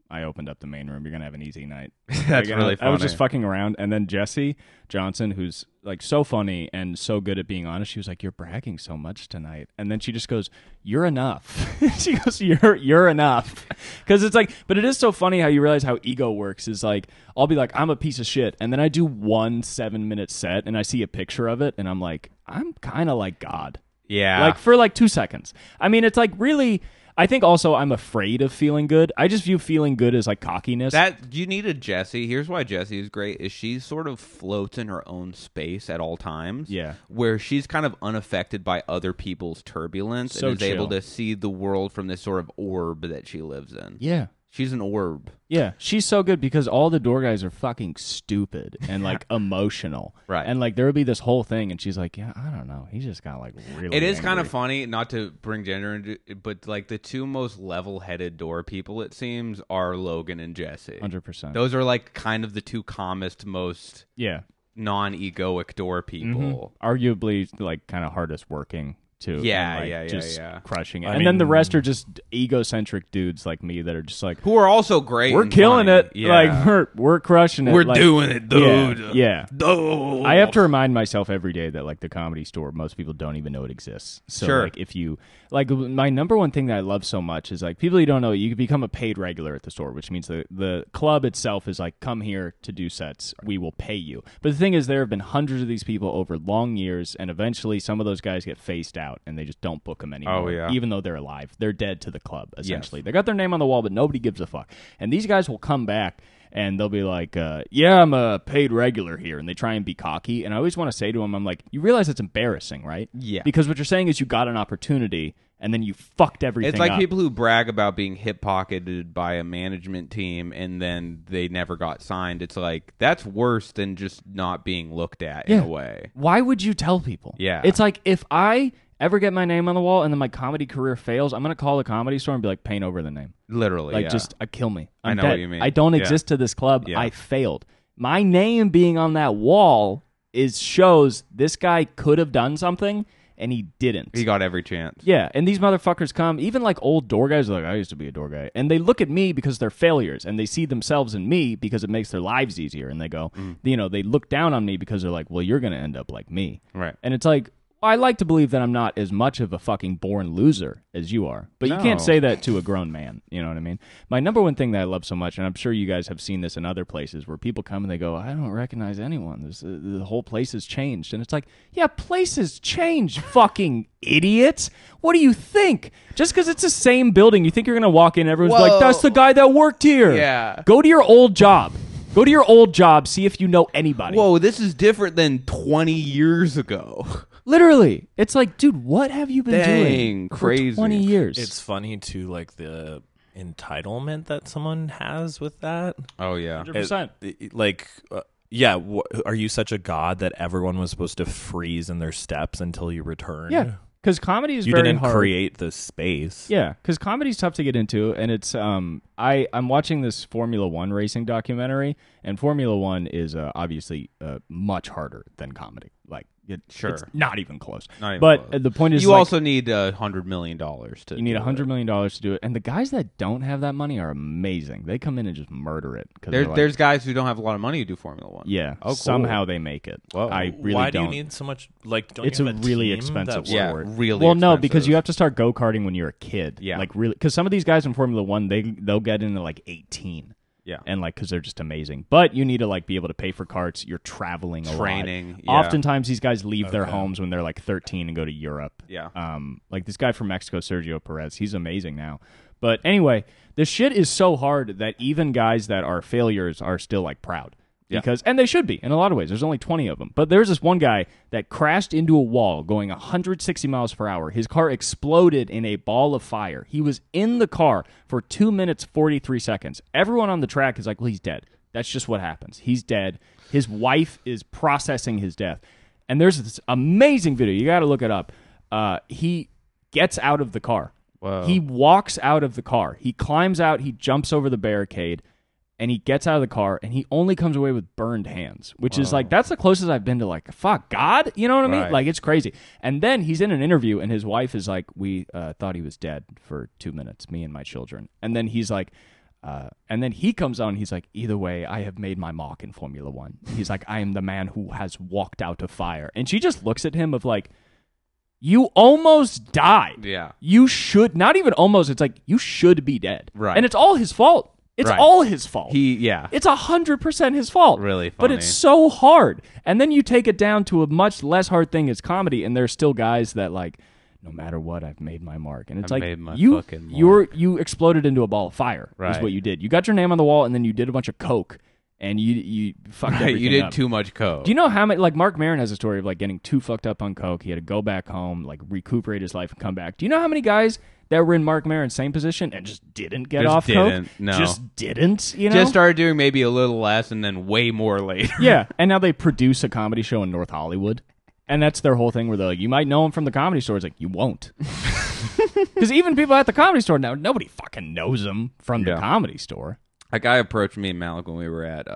I opened up the main room. You're gonna have an easy night. That's Like, really I was funny. just fucking around, and then Jesse Johnson, who's like so funny and so good at being honest, she was like, "You're bragging so much tonight," and then she just goes, "You're enough." She goes, "You're enough," because it's like, but it is so funny how you realize how ego works. Is like, I'll be like, "I'm a piece of shit," and then I do 1 7-minute set, and I see a picture of it, and I'm like, I'm kind of like God. Yeah. Like for like 2 seconds. I mean, it's like really. I think also I'm afraid of feeling good. I just view feeling good as like cockiness. That you need a Jessie. Here's why Jessie is great: is she sort of floats in her own space at all times. Yeah. where she's kind of unaffected by other people's turbulence So and is able chill. to see the world from this sort of orb that she lives in. Yeah. She's an orb. Yeah, she's so good because all the door guys are fucking stupid and like emotional. Right. And like there would be this whole thing and she's like, yeah, I don't know. He just got like really It is kind of angry. funny, not to bring gender into it, but like the two most level-headed door people, it seems, are Logan and Jesse. 100%. Those are like kind of the two calmest, most Yeah. non-egoic door people. Arguably like kind of hardest working too. Yeah, and, like, yeah, just yeah. crushing it. I And then the mean- rest are just egocentric dudes like me that are just like, Who are also great. we're and killing funny. it. Yeah. Like we're crushing it. We're Like, doing it, dude. Yeah. Oh. I have to remind myself every day that like the Comedy Store, most people don't even know it exists. So Sure. like if you like my number one thing that I love so much is like people you don't know, you can become a paid regular at the store, which means the club itself is like, come here to do sets, we will pay you. But the thing is, there have been hundreds of these people over long years, and eventually some of those guys get phased out and they just don't book them anymore. Oh, yeah. Even though they're alive, they're dead to the club essentially. They got their name on the wall, but nobody gives a fuck. And these guys will come back. And they'll be like, yeah, I'm a paid regular here. And they try and be cocky. And I always want to say to them, I'm like, you realize it's embarrassing, right? Yeah. Because what you're saying is you got an opportunity and then you fucked everything It's like up. people who brag about being hip-pocketed by a management team and then they never got signed. It's like, that's worse than just not being looked at in Yeah. a way. Why would you tell people? Yeah. It's like if I ever get my name on the wall and then my comedy career fails, I'm going to call the Comedy Store and be like, paint over the name. Literally, Like, yeah. just kill me. I I'm know what dead. you mean. I don't Yeah. exist to this club. Yeah. I failed. My name being on that wall shows this guy could have done something and he didn't. He got every chance. Yeah, and these motherfuckers come, even like old door guys are like, I used to be a door guy. And they look at me because they're failures, and they see themselves in me because it makes their lives easier. And they go, they look down on me because they're like, well, you're going to end up like me. Right. And it's like, I like to believe that I'm not as much of a fucking born loser as you are. But you No. can't say that to a grown man. You know what I mean? My number one thing that I love so much, and I'm sure you guys have seen this in other places, where people come and they go, I don't recognize anyone. The whole place has changed. And it's like, yeah, places change, fucking idiots. What do you think? Just because it's the same building, you think you're going to walk in, everyone's Whoa. like, that's the guy that worked here. Yeah. Go to your old job. Go to your old job, see if you know anybody. Whoa, this is different than 20 years ago. Literally. It's like, dude, what have you been Dang, doing crazy. for 20 years? It's funny too, like the entitlement that someone has with that. Oh, yeah. 100%. Yeah, are you such a god that everyone was supposed to freeze in their steps until you return? Yeah, because comedy is you very didn't hard. create the space. Yeah, because comedy's tough to get into, and it's I'm watching this Formula One racing documentary, and Formula One is obviously much harder than comedy. Like, Sure. it's not even close. Not even but close. The point is, You like, also need $100 million to you need do $100 it. million to do it, and the guys that don't have that money are amazing. They come in and just murder it. 'Cause There's guys who don't have a lot of money who do Formula One. yeah, Oh, cool. somehow they make it. Whoa. I really Why don't. do you need so much? Like, don't It's you a have really team expensive that Yeah, sport. really Well, no, expensive. because you have to start go karting when you're a kid. Yeah. like really, because some of these guys in Formula One, they'll get into like 18. Yeah. and like because they're just amazing. But you need to like be able to pay for carts. You're traveling a lot. Training, yeah. Oftentimes, these guys leave their Okay. homes when they're like 13 and go to Europe. Yeah. Like this guy from Mexico, Sergio Perez. He's amazing now. But anyway, this shit is so hard that even guys that are failures are still like proud. Yeah. And they should be in a lot of ways. There's only 20 of them. But there's this one guy that crashed into a wall going 160 miles per hour. His car exploded in a ball of fire. He was in the car for 2 minutes, 43 seconds. Everyone on the track is like, well, he's dead. That's just what happens. He's dead. His wife is processing his death. And there's this amazing video. You got to look it up. He gets out of the car. Whoa. He walks out of the car. He climbs out. He jumps over the barricade. And he gets out of the car, and he only comes away with burned hands, which is like, that's the closest I've been to like, fuck, God? You know what I mean? Right. Like, it's crazy. And then he's in an interview, and his wife is like, we thought he was dead for 2 minutes, me and my children. And then he's like, And then he comes on. He's like, either way, I have made my mark in Formula One. He's like, I am the man who has walked out of fire. And she just looks at him of like, you almost died. Yeah. You should, not even almost, it's like, you should be dead. Right. And it's all his fault. It's Right. all his fault. Yeah. It's 100% his fault. Really But funny. it's so hard. And then you take it down to a much less hard thing as comedy, and there's still guys that like, no matter what, I've made my mark. And it's I've like made my you fucking mark. you exploded into a ball of fire is Right. what you did. You got your name on the wall, and then you did a bunch of coke, and you fucked everything You did up. too much coke. Do you know how many, like Mark Maron has a story of like getting too fucked up on coke. He had to go back home, like recuperate his life and come back. Do you know how many guys that were in Mark Maron's same position and just didn't get Just off didn't, coke? no. Just didn't, you know? Just started doing maybe a little less and then way more later. Yeah, and now they produce a comedy show in North Hollywood. And that's their whole thing where they're like, you might know him from the comedy store. It's like, you won't. Because even people at the comedy store now, nobody fucking knows him from the Yeah. comedy store. A guy approached me and Malik when we were at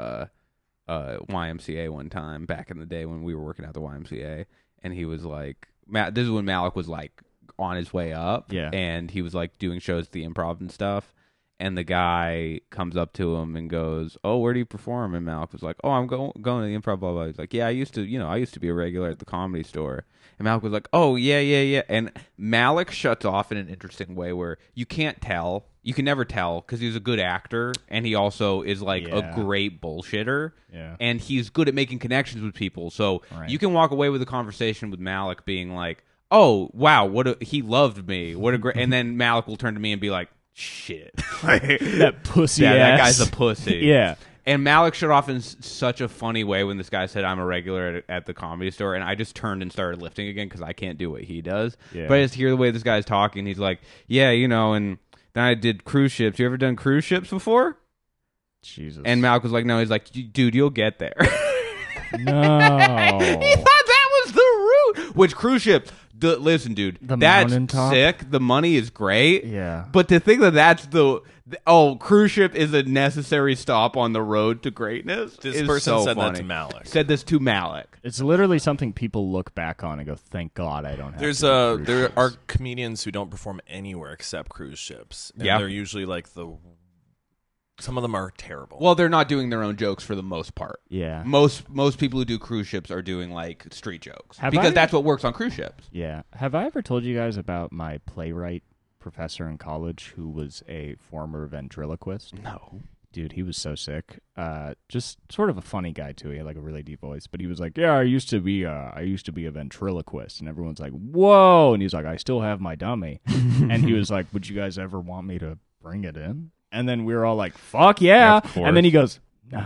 YMCA one time back in the day when we were working at the YMCA, and he was like, this is when Malik was like on his way up, Yeah. and he was like doing shows at the Improv and stuff, and the guy comes up to him and goes, "Oh, where do you perform?" And Malik was like, "Oh, I'm going to the Improv, blah blah." He's like, "Yeah, I used to be a regular at the Comedy Store." And Malik was like, "Oh, yeah." And Malik shuts off in an interesting way where you can't tell. You can never tell because he's a good actor and he also is like Yeah. a great bullshitter. Yeah. And he's good at making connections with people. So Right. you can walk away with a conversation with Malik being like, "Oh, wow, he loved me. What a great..." And then Malik will turn to me and be like, "Shit." That pussy Yeah, that ass. guy's a pussy. Yeah. And Malik shut off in such a funny way when this guy said, "I'm a regular at the Comedy Store," and I just turned and started lifting again because I can't do what he does. Yeah. But I just hear the way this guy's talking. He's like, "Yeah, and then I did cruise ships. You ever done cruise ships before?" Jesus. And Malik was like, "No." He's like, "Dude, you'll get there." No. He thought that was the route. Which cruise ship? Listen, dude, The that's mountaintop? sick. The money is great. Yeah. But to think that that's cruise ship is a necessary stop on the road to greatness. This is person so said that funny. to Malik. Said this to Malik. It's literally something people look back on and go, thank God I don't have There's to do cruise there ships." are comedians who don't perform anywhere except cruise ships. And Yeah. they're usually like some of them are terrible. Well, they're not doing their own jokes for the most part. Yeah. Most people who do cruise ships are doing like street jokes Have because I? that's what works on cruise ships. Yeah. Have I ever told you guys about my playwright professor in college who was a former ventriloquist? No. Dude, he was so sick. Just sort of a funny guy too. He had like a really deep voice, but he was like, "Yeah, I used to be a ventriloquist," and everyone's like, "Whoa!" And he's like, "I still have my dummy," and he was like, "Would you guys ever want me to bring it in?" And then we were all like, "Fuck yeah!" Of course. And then he goes, "No,"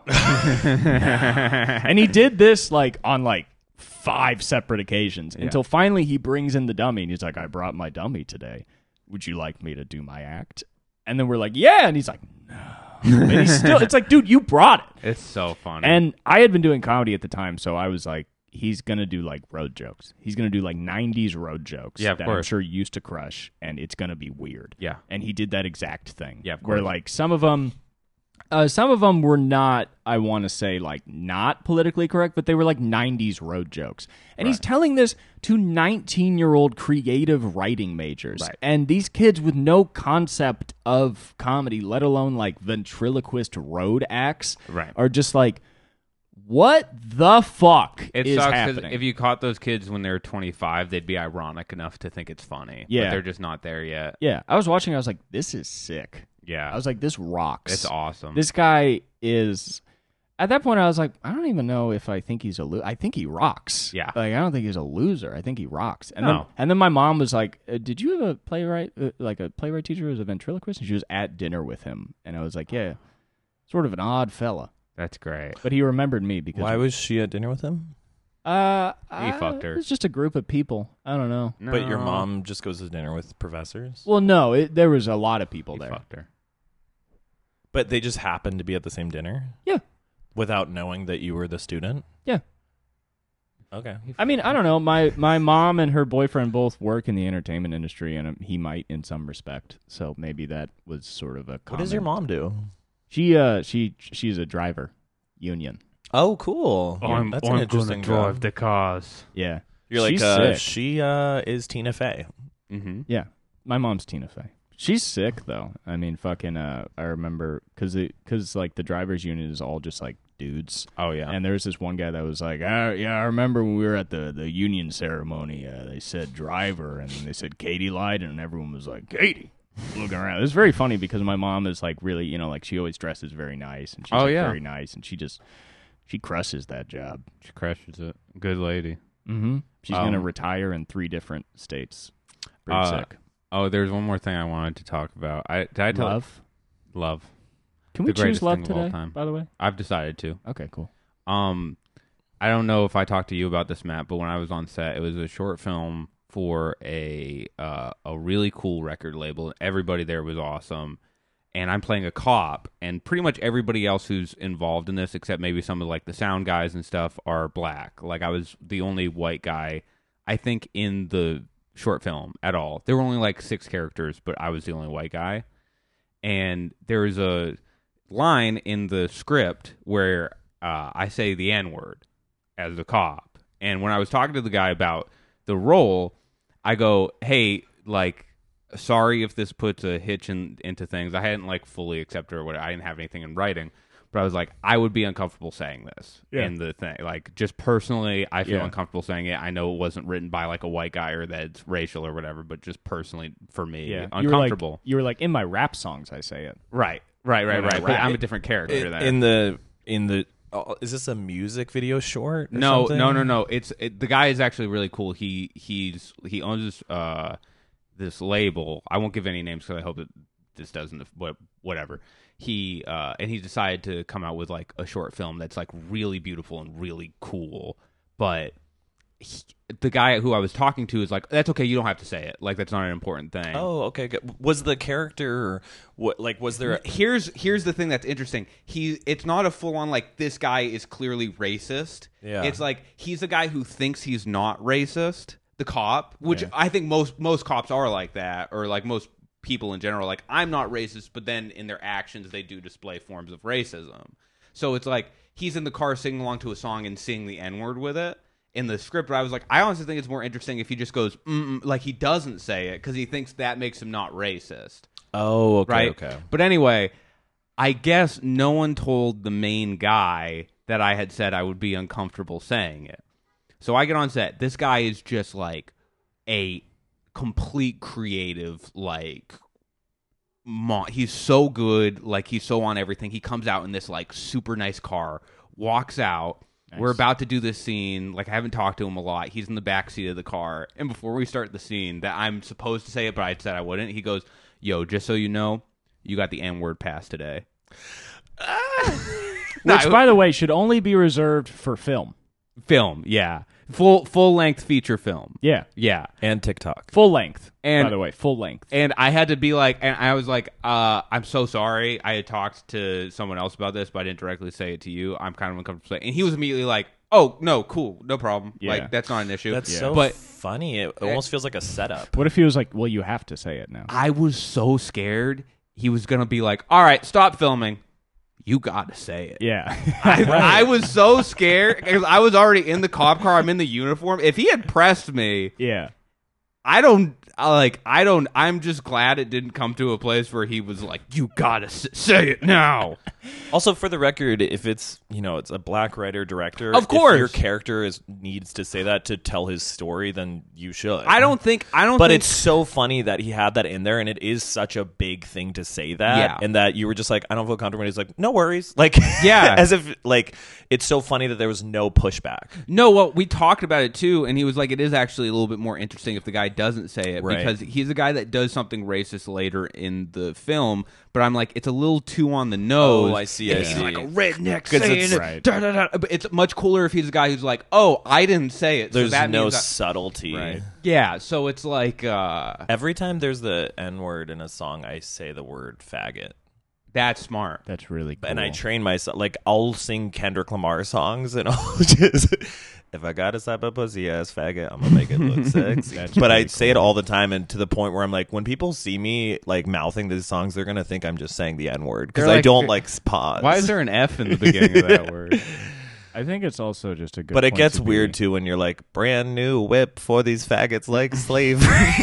and he did this like on like 5 separate occasions until finally he brings in the dummy, and he's like, "I brought my dummy today. Would you like me to do my act?" And then we're like, "Yeah," and he's like, "No." And he's still, it's like, dude, you brought it. It's so funny. And I had been doing comedy at the time, so I was like, he's gonna do like road jokes. He's gonna do like 90s road jokes Yeah, of that I'm course. sure used to crush, and it's gonna be weird. Yeah. And he did that exact thing. Yeah, of where course. like some of them were not, I want to say, like not politically correct, but they were like 90s road jokes. And he's telling this to 19-year-old creative writing majors. Right. And these kids with no concept of comedy, let alone like ventriloquist road acts, Right. are just like, what the fuck It is sucks 'cause happening? if you caught those kids when they were 25, they'd be ironic enough to think it's funny. Yeah. But they're just not there yet. Yeah, I was watching, I was like, this is sick. Yeah. I was like, this rocks. It's awesome. This guy is. At that point, I was like, I don't even know if I think he's a loser. I think he rocks. Yeah. Like, I don't think he's a loser. I think he rocks. And No. then my mom was like, did you have a playwright, like a playwright teacher who was a ventriloquist? And she was at dinner with him. And I was like, yeah, sort of an odd fella. That's great. But he remembered me because. Why was she at dinner with him? He fucked her. It was just a group of people. I don't know. But your No. mom just goes to dinner with professors? Well, no, there was a lot of people He there. fucked her. But they just happened to be at the same dinner? Yeah. Without knowing that you were the student? Yeah. Okay. I mean, I don't know. My mom and her boyfriend both work in the entertainment industry, and he might in some respect. So maybe that was sort of a What does your comment. mom do? She's a driver, union. Oh, cool. That's an interesting job. the cars. Yeah, You're like, she's sick. she is Tina Fey. Mm-hmm. Yeah, my mom's Tina Fey. She's sick though. I mean, fucking. I remember because like the drivers' union is all just like dudes. Oh yeah. And there was this one guy that was like, yeah, I remember when we were at the union ceremony. They said driver, and they said Katie lied, and everyone was like, Katie. Looking around. It was very funny because my mom is like really, you know, like she always dresses very nice, and she's very nice, and she crushes that job. She crushes it. Good lady. Mm-hmm. She's gonna retire in 3 different states. Pretty sick. Oh, there's one more thing I wanted to talk about. Did I tell Love. Can we The choose greatest Love thing of all today? time. By the way. I've decided to. Okay, cool. I don't know if I talked to you about this, Matt, but when I was on set, it was a short film for a really cool record label. Everybody there was awesome, and I'm playing a cop, and pretty much everybody else who's involved in this, except maybe some of like the sound guys and stuff, are black. Like I was the only white guy, I think, in the short film at all. There were only like 6 characters, but I was the only white guy, and there was a line in the script where I say the N-word as a cop, and when I was talking to the guy about the role, I go, hey, like, sorry if this puts a hitch into things. I hadn't, like, fully accepted or whatever. I didn't have anything in writing. But I was like, I would be uncomfortable saying this in the thing. Like, just personally, I feel uncomfortable saying it. I know it wasn't written by, like, a white guy or that's racial or whatever, but just personally, for me, uncomfortable. You were like, in my rap songs, I say it. Right. But I'm a different character there. In the is this a music video short? Or No. something? It's the guy is actually really cool. He owns this label. I won't give any names because I hope that this doesn't. But whatever. He decided to come out with like a short film that's like really beautiful and really cool. But the guy who I was talking to is like, that's okay. You don't have to say it. Like that's not an important thing. Oh, okay. Good. Was the character what? Like, was there? Here's the thing that's interesting. It's not a full on like this guy is clearly racist. Yeah. It's like he's a guy who thinks he's not racist. The cop, which I think most cops are like that, or like most people in general. Like I'm not racist, but then in their actions they do display forms of racism. So it's like he's in the car singing along to a song and singing the N-word with it. In the script, I was like, I honestly think it's more interesting if he just goes, like he doesn't say it because he thinks that makes him not racist. Oh, okay, right? okay. But anyway, I guess no one told the main guy that I had said I would be uncomfortable saying it. So I get on set. This guy is just like a complete creative, like, he's so good. Like, he's so on everything. He comes out in this, like, super nice car, walks out. Nice. We're about to do this scene. Like, I haven't talked to him a lot. He's in the backseat of the car. And before we start the scene, that I'm supposed to say it, but I said I wouldn't, he goes, yo, just so you know, you got the N-word pass today. Which, by the way, should only be reserved for film. Film, yeah. Full length feature film. Yeah. Yeah. And TikTok. Full length. And by the way, full length. And I had to be like, and I was like, I'm so sorry. I had talked to someone else about this, but I didn't directly say it to you. I'm kind of uncomfortable saying. And he was immediately like, oh, no, cool, no problem. Yeah. Like, that's not an issue. That's so funny. It almost feels like a setup. What if he was like, well, you have to say it now? I was so scared he was going to be like, all right, stop filming. You got to say it. Yeah. I was so scared because I was already in the cop car. I'm in the uniform. If he had pressed me, yeah. I'm just glad it didn't come to a place where he was like, you gotta say it now. Also, for the record, if it's, it's a black writer director, of course, if your character needs to say that to tell his story, then you should. But it's so funny that he had that in there, and it is such a big thing to say that, and that you were just like, I don't feel comfortable. And he's like, no worries. Like, yeah. As if, like, it's so funny that there was no pushback. No, well, we talked about it too, and he was like, it is actually a little bit more interesting if the guy doesn't say it, because he's a guy that does something racist later in the film, but I'm like, it's a little too on the nose. Oh, I see. He's like a redneck saying it. Da, da, da. But it's much cooler if he's a guy who's like, oh, I didn't say it. There's so that no means subtlety. Right. Yeah, so it's like... every time there's the N-word in a song, I say the word faggot. That's smart. That's really cool. And I train myself. Like, I'll sing Kendrick Lamar songs, and I'll just... If I got a slap of pussy ass faggot, I'm gonna make it look sexy. But I say it all the time, and to the point where I'm like, when people see me like mouthing these songs, they're gonna think I'm just saying the N-word because I don't like pause. Why is there an F in the beginning of that word? I think it's also just a good. But it point gets to be- weird too when you're like, brand new whip for these faggots like slave.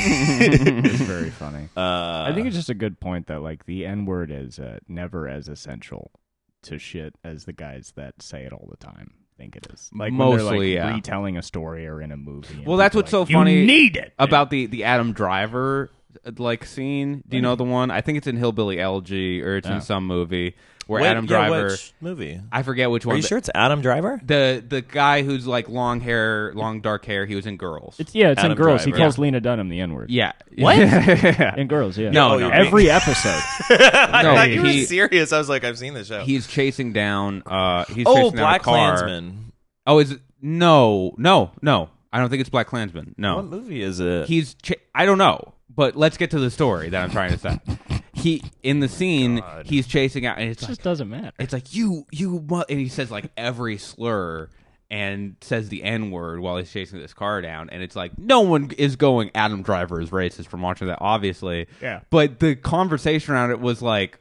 It's very funny. I I think it's just a good point that like the N word is never as essential to shit as the guys that say it all the time think it is. Like when they're, Mostly, like, yeah. retelling a story or in a movie. and Well, that's people what's are like, so funny You need it about the Adam Driver like scene. Do you know the one? I think it's in Hillbilly Elegy or it's in some movie where Adam Driver. Which movie? I forget which Are one. you sure it's Adam Driver? The guy who's like long hair, long dark hair. He was in Girls. It's in Adam Girls. He Driver. calls Lena Dunham the N word. yeah. What? In Girls, yeah. No, no. Every episode. I No, thought you were he- serious. I was like, I've seen the show. He's chasing down. He's oh, chasing down Black a car. Klansman. Oh, is it? No. I don't think it's Black Klansman. No. What movie is it? I don't know, but let's get to the story that I'm trying to say. He in the scene, he's chasing out, and It it's like, just doesn't matter. it's like and he says like every slur and says the N word while he's chasing this car down, and it's like no one is going Adam Driver is racist from watching that, obviously. Yeah. But the conversation around it was like,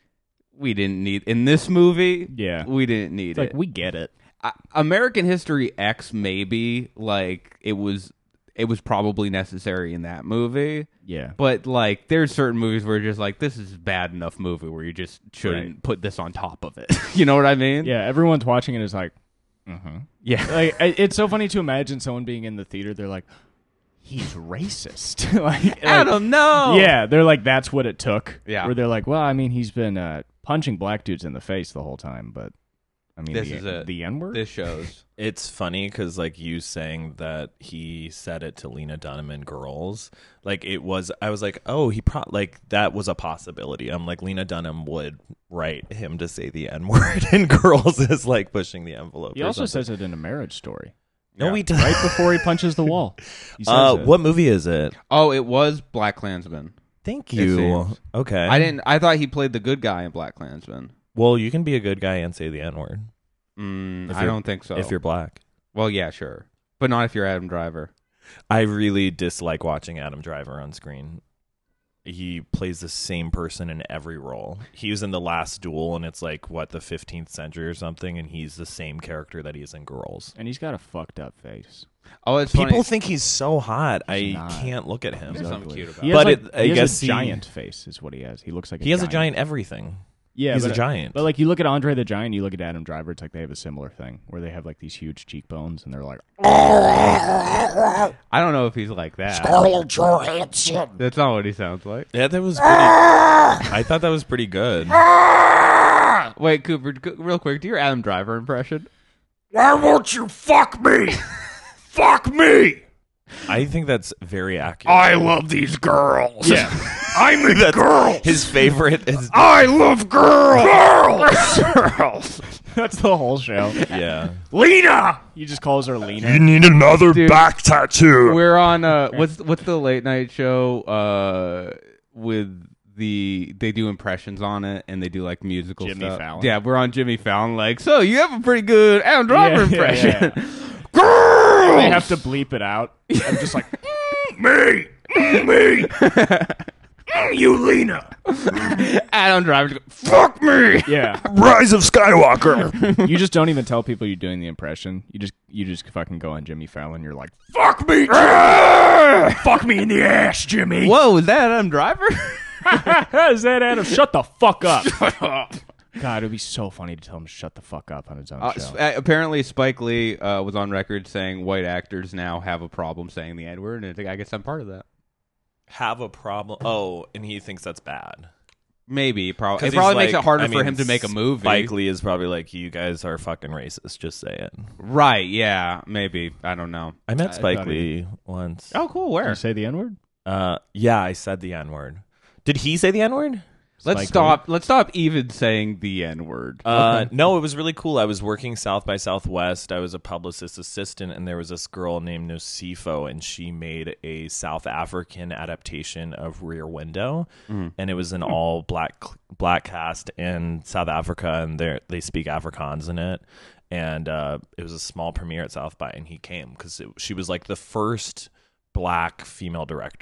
we didn't need in this movie. Yeah. we didn't need It's like it. we get it. American History X, maybe like it was probably necessary in that movie. Yeah. But like, there's certain movies where you're just like, this is a bad enough movie where you just shouldn't Right. put this on top of it. You know what I mean? Yeah, everyone's watching it is like, Yeah. like it's so funny to imagine someone being in the theater. They're like, he's racist. like, Adam, no. yeah, they're like, that's what it took. Yeah. Where they're like, well, I mean, he's been punching black dudes in the face the whole time, but I mean, This is it. the N word. This shows. It's funny because, like, you saying that he said it to Lena Dunham in Girls, like, I was like, oh, like, that was a possibility. I'm like, Lena Dunham would write him to say the N word in Girls is like pushing the envelope. He or also something. says it in a Marriage Story. No, he doesn't. Right before he punches the wall. He says it. What movie is it? Oh, it was Black Klansman. Thank It you. seems. Okay. I thought he played the good guy in Black Klansman. Well, you can be a good guy and say the N word If I you're- don't think so. if you're black. Well, yeah, sure. But not if you're Adam Driver. I really dislike watching Adam Driver on screen. He plays the same person in every role. He was in The Last Duel, and it's like, what, the 15th century or something, and he's the same character that he is in Girls. And he's got a fucked up face. Oh, it's People funny. think he's so hot. He's I not. can't look at him. There's He's something ugly. cute about He it. has, But like, I he has guess a he- giant face is what he has. He looks like He has a giant everything. Yeah, He's but a giant. But like you look at Andre the Giant, you look at Adam Driver, it's like they have a similar thing where they have like these huge cheekbones and they're like, I don't know if he's like that. That's not what he sounds like. Yeah, that was pretty. I thought that was pretty good. Wait, Cooper, real quick, do your Adam Driver impression. Why won't you fuck me? Fuck me! I think that's very accurate. I love these girls. yeah, I'm a girl. His favorite is I love girls. Girls. that's the whole show. yeah. Lena, He just calls her Lena. need another Dude. back tattoo. We're on what's the late night show with they do impressions on it and they do like musical Jimmy stuff. Fallon. Yeah, we're on Jimmy Fallon. Like, so you have a pretty good Adam Driver impression. Girls. They have to bleep it out. I'm just like, Me. Me. You, Lena. Adam Driver. Fuck me. yeah. Rise of Skywalker. You just don't even tell people you're doing the impression. You just fucking go on Jimmy Fallon. You're like, Fuck me. Fuck me in the ass, Jimmy. Whoa, is that Adam Driver? is that Adam? Shut the fuck up. God, it'd be so funny to tell him to shut the fuck up on his own show. Apparently, Spike Lee was on record saying white actors now have a problem saying the N word, and I guess I'm part of that. Have a problem. Oh, and he thinks that's bad. Maybe it 'Cause probably he's makes like- it harder I for mean, him to make a movie. Spike Lee is probably like, you guys are fucking racist. Just say it. Right? Yeah, maybe. I don't know. I met Spike thought Lee once. Oh, cool. Did Where? you say the N word? Yeah, I said the N word. Did he say the N word? Let's Spike stop. Let's stop even saying the N word. No, it was really cool. I was working South by Southwest. I was a publicist assistant, and there was this girl named Nosifo, and she made a South African adaptation of Rear Window, and it was an all black cast in South Africa, and they speak Afrikaans in it. And it was a small premiere at South by, and he came because she was like the first black female director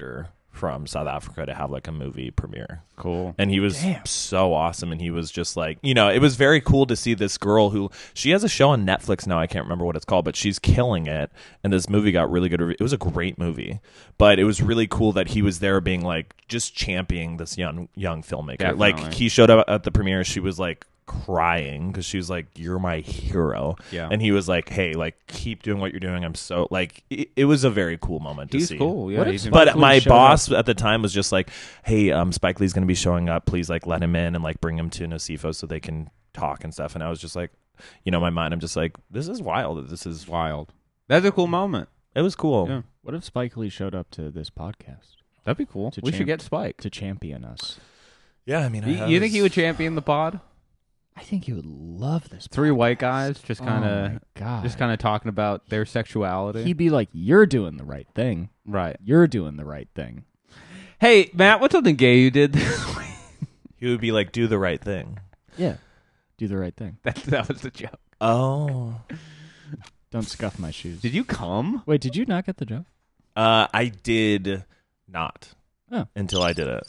from South Africa to have like a movie premiere. Cool. And he was so awesome. And he was just like, you know, it was very cool to see this girl who, she has a show on Netflix now. I can't remember what it's called, but she's killing it. And this movie got really good. It was a great movie, but it was really cool that he was there being like, just championing this young filmmaker. Definitely. Like he showed up at the premiere. She was like crying because she was like, you're my hero. Yeah. And he was like, hey, like keep doing what you're doing. I'm so like, it was a very cool moment to He's see. cool. Yeah. What if he's Spike But Lee my showed boss at the time was just like, hey, Spike Lee's going to be showing up. Please, like, let him in and, like, bring him to Nocifo so they can talk and stuff. And I was just like, you know, in my mind, I'm just like, this is wild. This is wild. That's a cool moment. It was cool. Yeah. What if Spike Lee showed up to this podcast That'd be cool. To We champ- should get Spike. to champion us? Yeah, I mean, You think he would champion the pod? I think he would love this. Three white guys just kind Oh of my God. just kind of talking about their sexuality. He'd be like, "You're doing the right thing. Right. You're doing the right thing." Hey, Matt, what's something gay you did? He would be like, do the right thing. Yeah, do the right thing. that was the joke. Oh. Don't scuff my shoes. Did you come? Wait, did you not get the joke? I did not Oh. until I did it.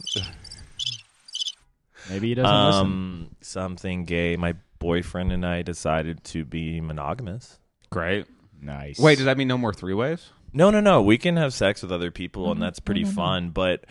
Maybe he doesn't listen. Something gay. My boyfriend and I decided to be monogamous. Great. Nice. Wait, does that mean no more three ways? No. We can have sex with other people, and that's pretty fun. But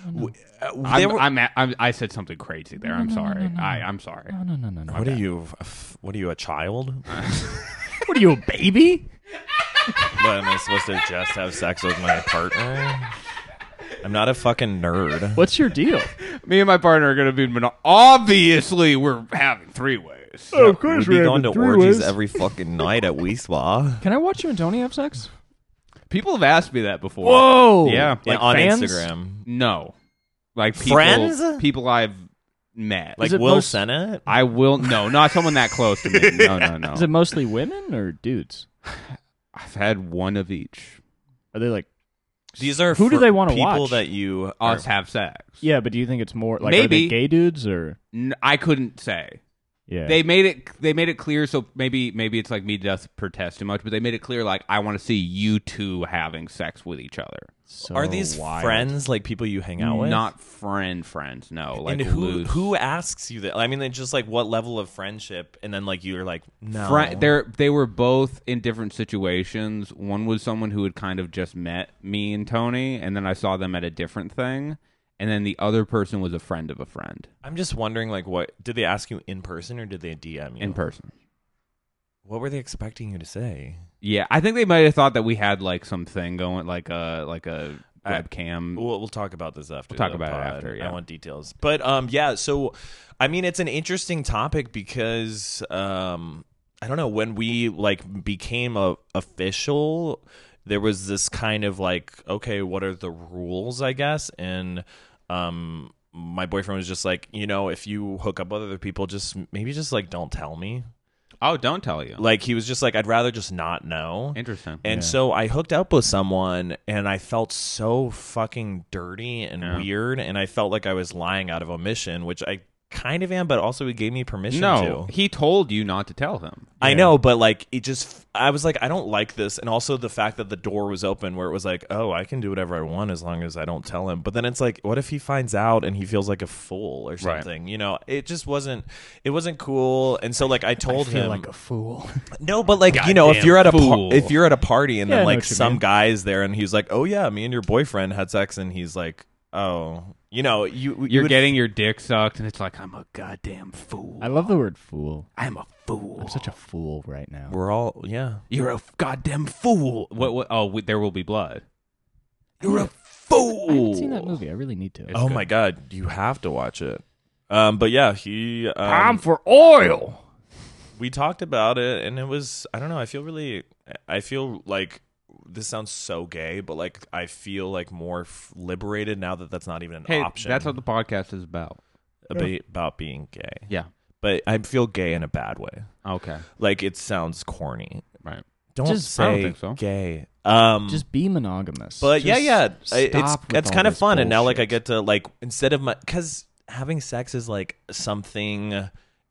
I said something crazy there. I'm sorry. I'm sorry. No. What are you? What are you, a child? What are you, a baby? What, am I supposed to just have sex with my partner? I'm not a fucking nerd. What's your deal? Me and my partner are going to be obviously, we're having three ways. Oh, of course We'd be going to orgies every fucking night at Wee Spa. Can I watch you and Tony have sex? People have asked me that before. Whoa. Yeah. Like on fans? Instagram. No. Like people, Friends? people I've met. Like it Will most- Sennett? I will, no, not someone that close to me. No. Is it mostly women or dudes? I've had one of each. Are they like These are Who do they wanna people watch? that you Us have sex. Yeah, but do you think it's more like are Maybe. they gay dudes or I couldn't say. yeah? They made it clear, so maybe it's like me to protest too much, but they made it clear like I want to see you two having sex with each other. So Are these wild. friends, like people you hang out with? Not friends, no. Like and loose. who asks you that? I mean, it's just like what level of friendship, and then like you're like, no. They were both in different situations. One was someone who had kind of just met me and Tony, and then I saw them at a different thing. And then the other person was a friend of a friend. I'm just wondering, like, what did they ask you in person or did they DM you In person. What were they expecting you to say? Yeah, I think they might have thought that we had like something going, like a webcam. We'll talk about this after. We'll talk the about it pod. after, yeah. I want details, but yeah. So, I mean, it's an interesting topic because I don't know, when we like became official, there was this kind of like, okay, what are the rules, I guess, and my boyfriend was just like, you know, if you hook up with other people, just like don't tell me. Oh, don't tell you. Like he was just like, I'd rather just not know. Interesting. And so I hooked up with someone and I felt so fucking dirty and weird, and I felt like I was lying out of omission, which I kind of am, but also he gave me permission No, to. he told you not to tell him. I know, but like it just, I was like, I don't like this. And also the fact that the door was open where it was like, oh, I can do whatever I want as long as I don't tell him. But then it's like, what if he finds out and he feels like a fool or something? You know, it just wasn't cool. And so like I told him like a fool. no, but like, you know, if you're at fool. if you're at a party and Yeah, I then know like what you some mean. guy's there and he's like, oh yeah, me and your boyfriend had sex, and he's like, oh, you know, You're would- getting your dick sucked, and it's like, I'm a goddamn fool. I love the word fool. I'm a fool. I'm such a fool right now. we're all You're a goddamn fool. What? Oh, there will be blood. you're a I fool. haven't seen that movie. I really need to. It's Oh good. my god, you have to watch it. But yeah, he for oil. we talked about it, and it was, I don't know, I feel like this sounds so gay, but like I feel like more liberated now that that's not even an Hey, option. that's what the podcast is about. about being gay. Yeah. But I feel gay in a bad way. Okay. Like it sounds corny. Right. Don't Just- I don't say think so. gay. Just be monogamous. But Just it's stop with all kind of this fun, and now like I bullshit. get to like, instead of because having sex is like something.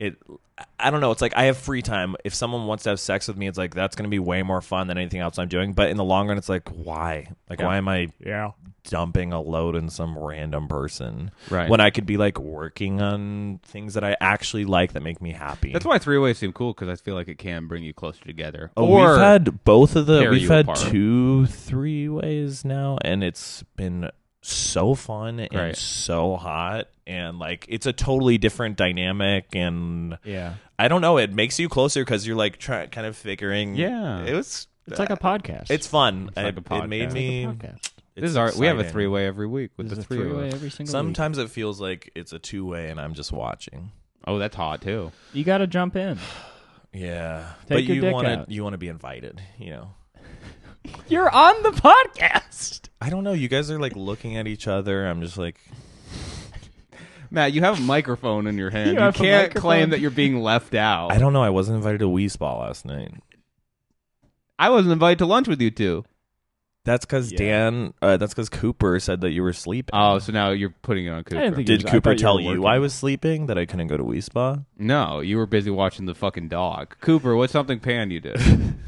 I don't know. It's like I have free time. If someone wants to have sex with me, it's like that's going to be way more fun than anything else I'm doing. But in the long run, it's like why? Like why am I dumping a load in some random person Right. when I could be like working on things that I actually like that make me happy? That's why three-ways seem cool, because I feel like it can bring you closer together. Oh, or we've had both of the. tear We've you had apart. 2 3-ways now, and it's been so fun and Right. so hot, and like it's a totally different dynamic. And Yeah. I don't know, it makes you closer because you're like kind of figuring. Yeah. it's like a podcast. It's fun. It's like a It made podcast. me. podcast. this is our. We have a exciting. three-way every week with This the is a three-way three. every single week. Sometimes it feels like it's a 2-way, and I'm just watching. Oh, that's hot too. You got to jump in. Yeah, Take but your you dick want out. to be invited. You know. You're on the podcast. I don't know. You guys are like looking at each other. I'm just like. Matt, you have a microphone in your hand. You You, have a can't microphone? claim that you're being left out. I don't know. I wasn't invited to Wii Spa last night. I wasn't invited to lunch with you two. That's because Yeah. That's because Cooper said that you were sleeping. Oh, so now you're putting it on Cooper. I didn't think Did I Cooper thought you tell were you working. I was sleeping, that I couldn't go to Wii Spa? No, you were busy watching the fucking dog. Cooper, what's something Pan you did?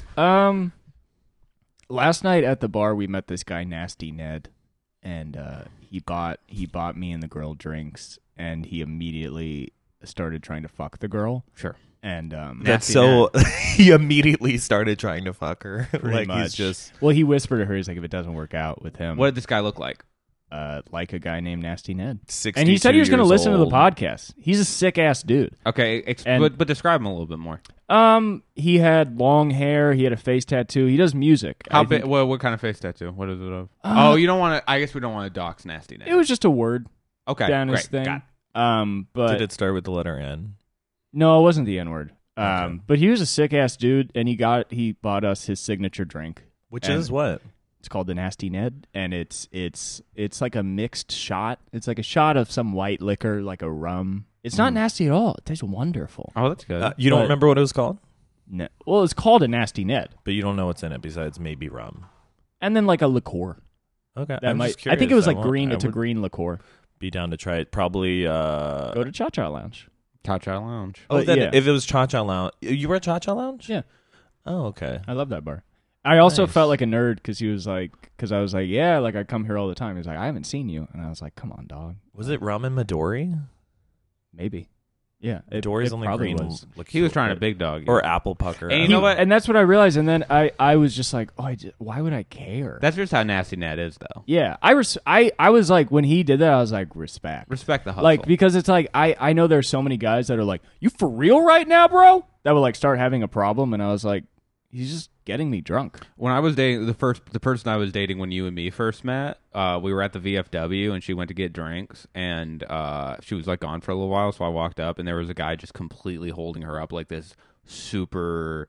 Last night at the bar, we met this guy, Nasty Ned, and he bought me and the girl drinks, and he immediately started trying to fuck the girl. Sure. And That's Nasty so. He immediately started trying to fuck her. pretty like much. he's just. Well, he whispered to her, he's like, if it doesn't work out with him, What did this guy look like? like a guy named Nasty Ned. 62 And he said he was going to years listen to the old. podcast. He's a sick ass dude. Okay, And- but describe him a little bit more. He had long hair. He had a face tattoo. He does music. How I big? think- What kind of face tattoo? What is it of? Oh, you don't want to. I guess we don't want to dox Nasty Ned. It was just a word okay. down Great. his thing. Got it. But Did it start with the letter N? no, it wasn't the N word. Okay. But he was a sick ass dude, and he bought us his signature drink. Which And is what? It's called the Nasty Ned, and it's like a mixed shot. It's like a shot of some white liquor, like a rum. It's not nasty at all. It tastes wonderful. Oh, that's good. You don't But- remember what it was called? Well, it's called a Nasty Ned, But you don't know what's in it besides maybe rum. and then like a liqueur. Okay. That I'm might. just curious. I think it was like won't- green. I It's a would green liqueur. be down to try it. Probably. Go to Cha Cha Lounge. Cha-Cha Lounge. Oh, But then yeah. if it was Cha Cha Lounge. You were at Cha Cha Lounge? Yeah. Oh, okay. I love that bar. I also Nice. felt like a nerd because I was like, yeah, like I come here all the time. He's like, I haven't seen you, and I was like, come on, dog. Was it rum and Midori? Maybe. Yeah, Midori's only probably green. was. He was trying to big dog you. Or apple pucker. And you I know don't what? And that's what I realized. And then I was just like, why would I care? That's just how Nasty Ned is, though. Yeah, I was like, when he did that, I was like, respect. Respect the hustle. Like, because it's like, I know there's so many guys that are like, you for real right now, bro? That would like start having a problem. And I was like, he's just getting me drunk. when I was dating the person I was dating when you and me first met, we were at the VFW and she went to get drinks and she was like gone for a little while, so I walked up and there was a guy just completely holding her up like this super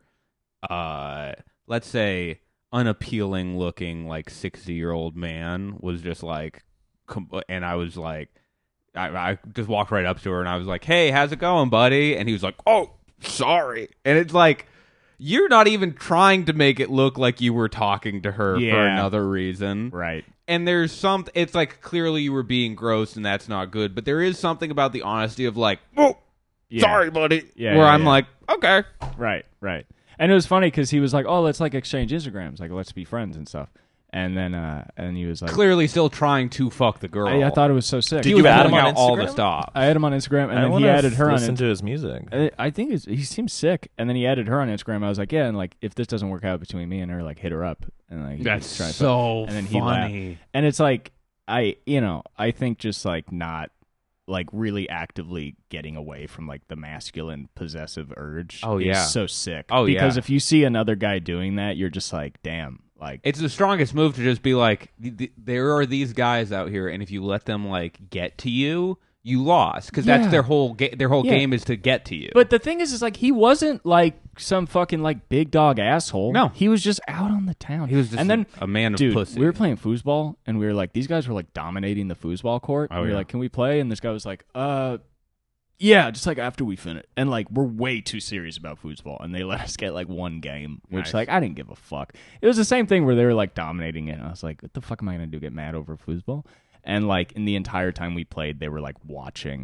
let's say unappealing looking like 60-year-old man was just like and I was like I just walked right up to her and I was like, "Hey, how's it going, buddy?" And he was like, "Oh, sorry." And it's like, you're not even trying to make it look like you were talking to her for Yeah. another reason. Right. And there's it's like clearly you were being gross and that's not good, but there is something about the honesty of like, "Oh, Yeah. sorry, buddy." Yeah, where yeah, I'm yeah. like, "Okay." Right. And it was funny because he was like, oh, let's like exchange Instagrams. Like, let's be friends and stuff. And then and he was like, Clearly still trying to fuck the girl. I thought it was so sick. Did he you was add him pulling on out all the Instagram? stops. I had him on Instagram, and I then he wanna added her on listen it. to his music. I think he seems sick, and then he added her on Instagram. I was like, yeah, and like if this doesn't work out between me and her, like hit her up, and like That's try to- so and then he laughed. funny. And it's like I think just like not like really actively getting away from like the masculine possessive urge. Oh, yeah. is so sick. Oh, yeah. because if you see another guy doing that, you're just like, damn, like It's the strongest move to just be like, there are these guys out here, and if you let them like get to you, you lost because Yeah. that's their whole Yeah. game is to get to you. But the thing is like he wasn't like some fucking like big dog asshole. No. he was just out on the town. he was just and then a man of dude, pussy. we were playing foosball, and we were like, these guys were like dominating the foosball court. Oh, And we were yeah. like, can we play? And this guy was like, yeah, just like after we finish. And like we're way too serious about foosball, and they let us get like one game, which Nice. like I didn't give a fuck. It was the same thing where they were like dominating it. And I was like, what the fuck am I gonna do? Get mad over foosball? And like in the entire time we played, they were like watching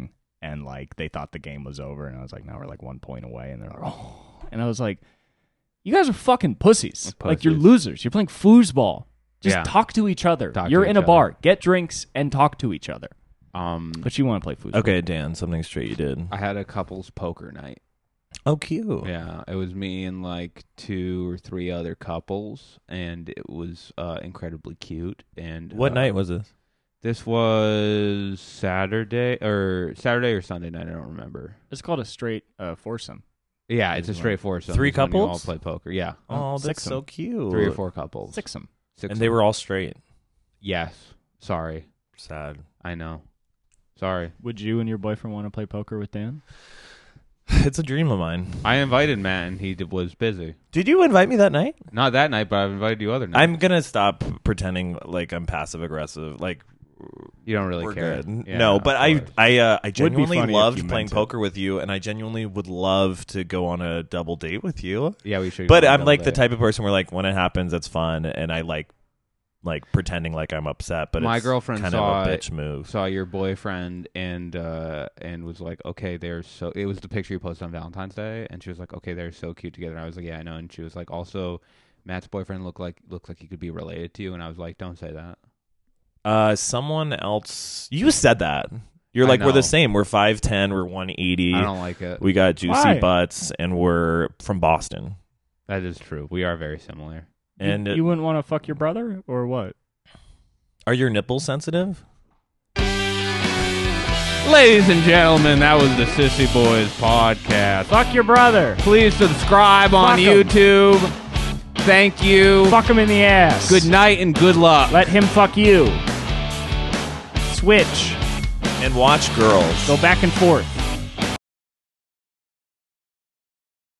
and like they thought the game was over, and I was like, now we're like 1 point away, and they're like, oh, and I was like, you guys are fucking pussies. Like you're losers. You're playing foosball. Just talk to each other. You're in a bar. Get drinks and talk to each other. But you want to play foosball. Okay, Dan, something straight you did. I had a couples poker night. Oh, cute. Yeah, it was me and like 2 or 3 other couples, and it was incredibly cute. And what night was this? This was Saturday or Sunday night. I don't remember. It's called a straight foursome. Yeah, it's a straight foursome. 3 It's when you couples? all play poker. Yeah. Oh, that's six so cute. 3 or 4 couples. Six'em. And they were all straight. Yes. Sorry. Sad. I know. Sorry. Would you and your boyfriend want to play poker with Dan? It's a dream of mine. I invited Matt, and he was busy. Did you invite me that night? Not that night, but I've invited you other nights. I'm going to stop pretending like I'm passive aggressive. Like, You don't really we're care. good. Yeah, No, but of course. I genuinely funny if loved you playing meant it. poker with you, and I genuinely would love to go on a double date with you. Yeah, we should. But go on a I'm double like the date. type of person where like when it happens, it's fun, and I like pretending like I'm upset. But My it's girlfriend kind saw of a it. bitch move. Saw your boyfriend and was like, okay, they're so. It was the picture you posted on Valentine's Day, and she was like, okay, they're so cute together. And I was like, yeah, I know. And she was like, also, Matt's boyfriend looks like he could be related to you. And I was like, don't say that. Someone else, you said that. You're I like, we're know. the same. We're 5'10", we're 180. I don't like it. We got juicy Why? butts, and we're from Boston. That is true. We are very similar. And you wouldn't want to fuck your brother or what? are your nipples sensitive? Ladies and gentlemen, that was the Sissy Boys podcast. Fuck your brother. Please subscribe on Fuck 'em. YouTube. Thank you. Fuck him in the ass. Good night and good luck. Let him fuck you. Switch. And watch Girls. Go back and forth.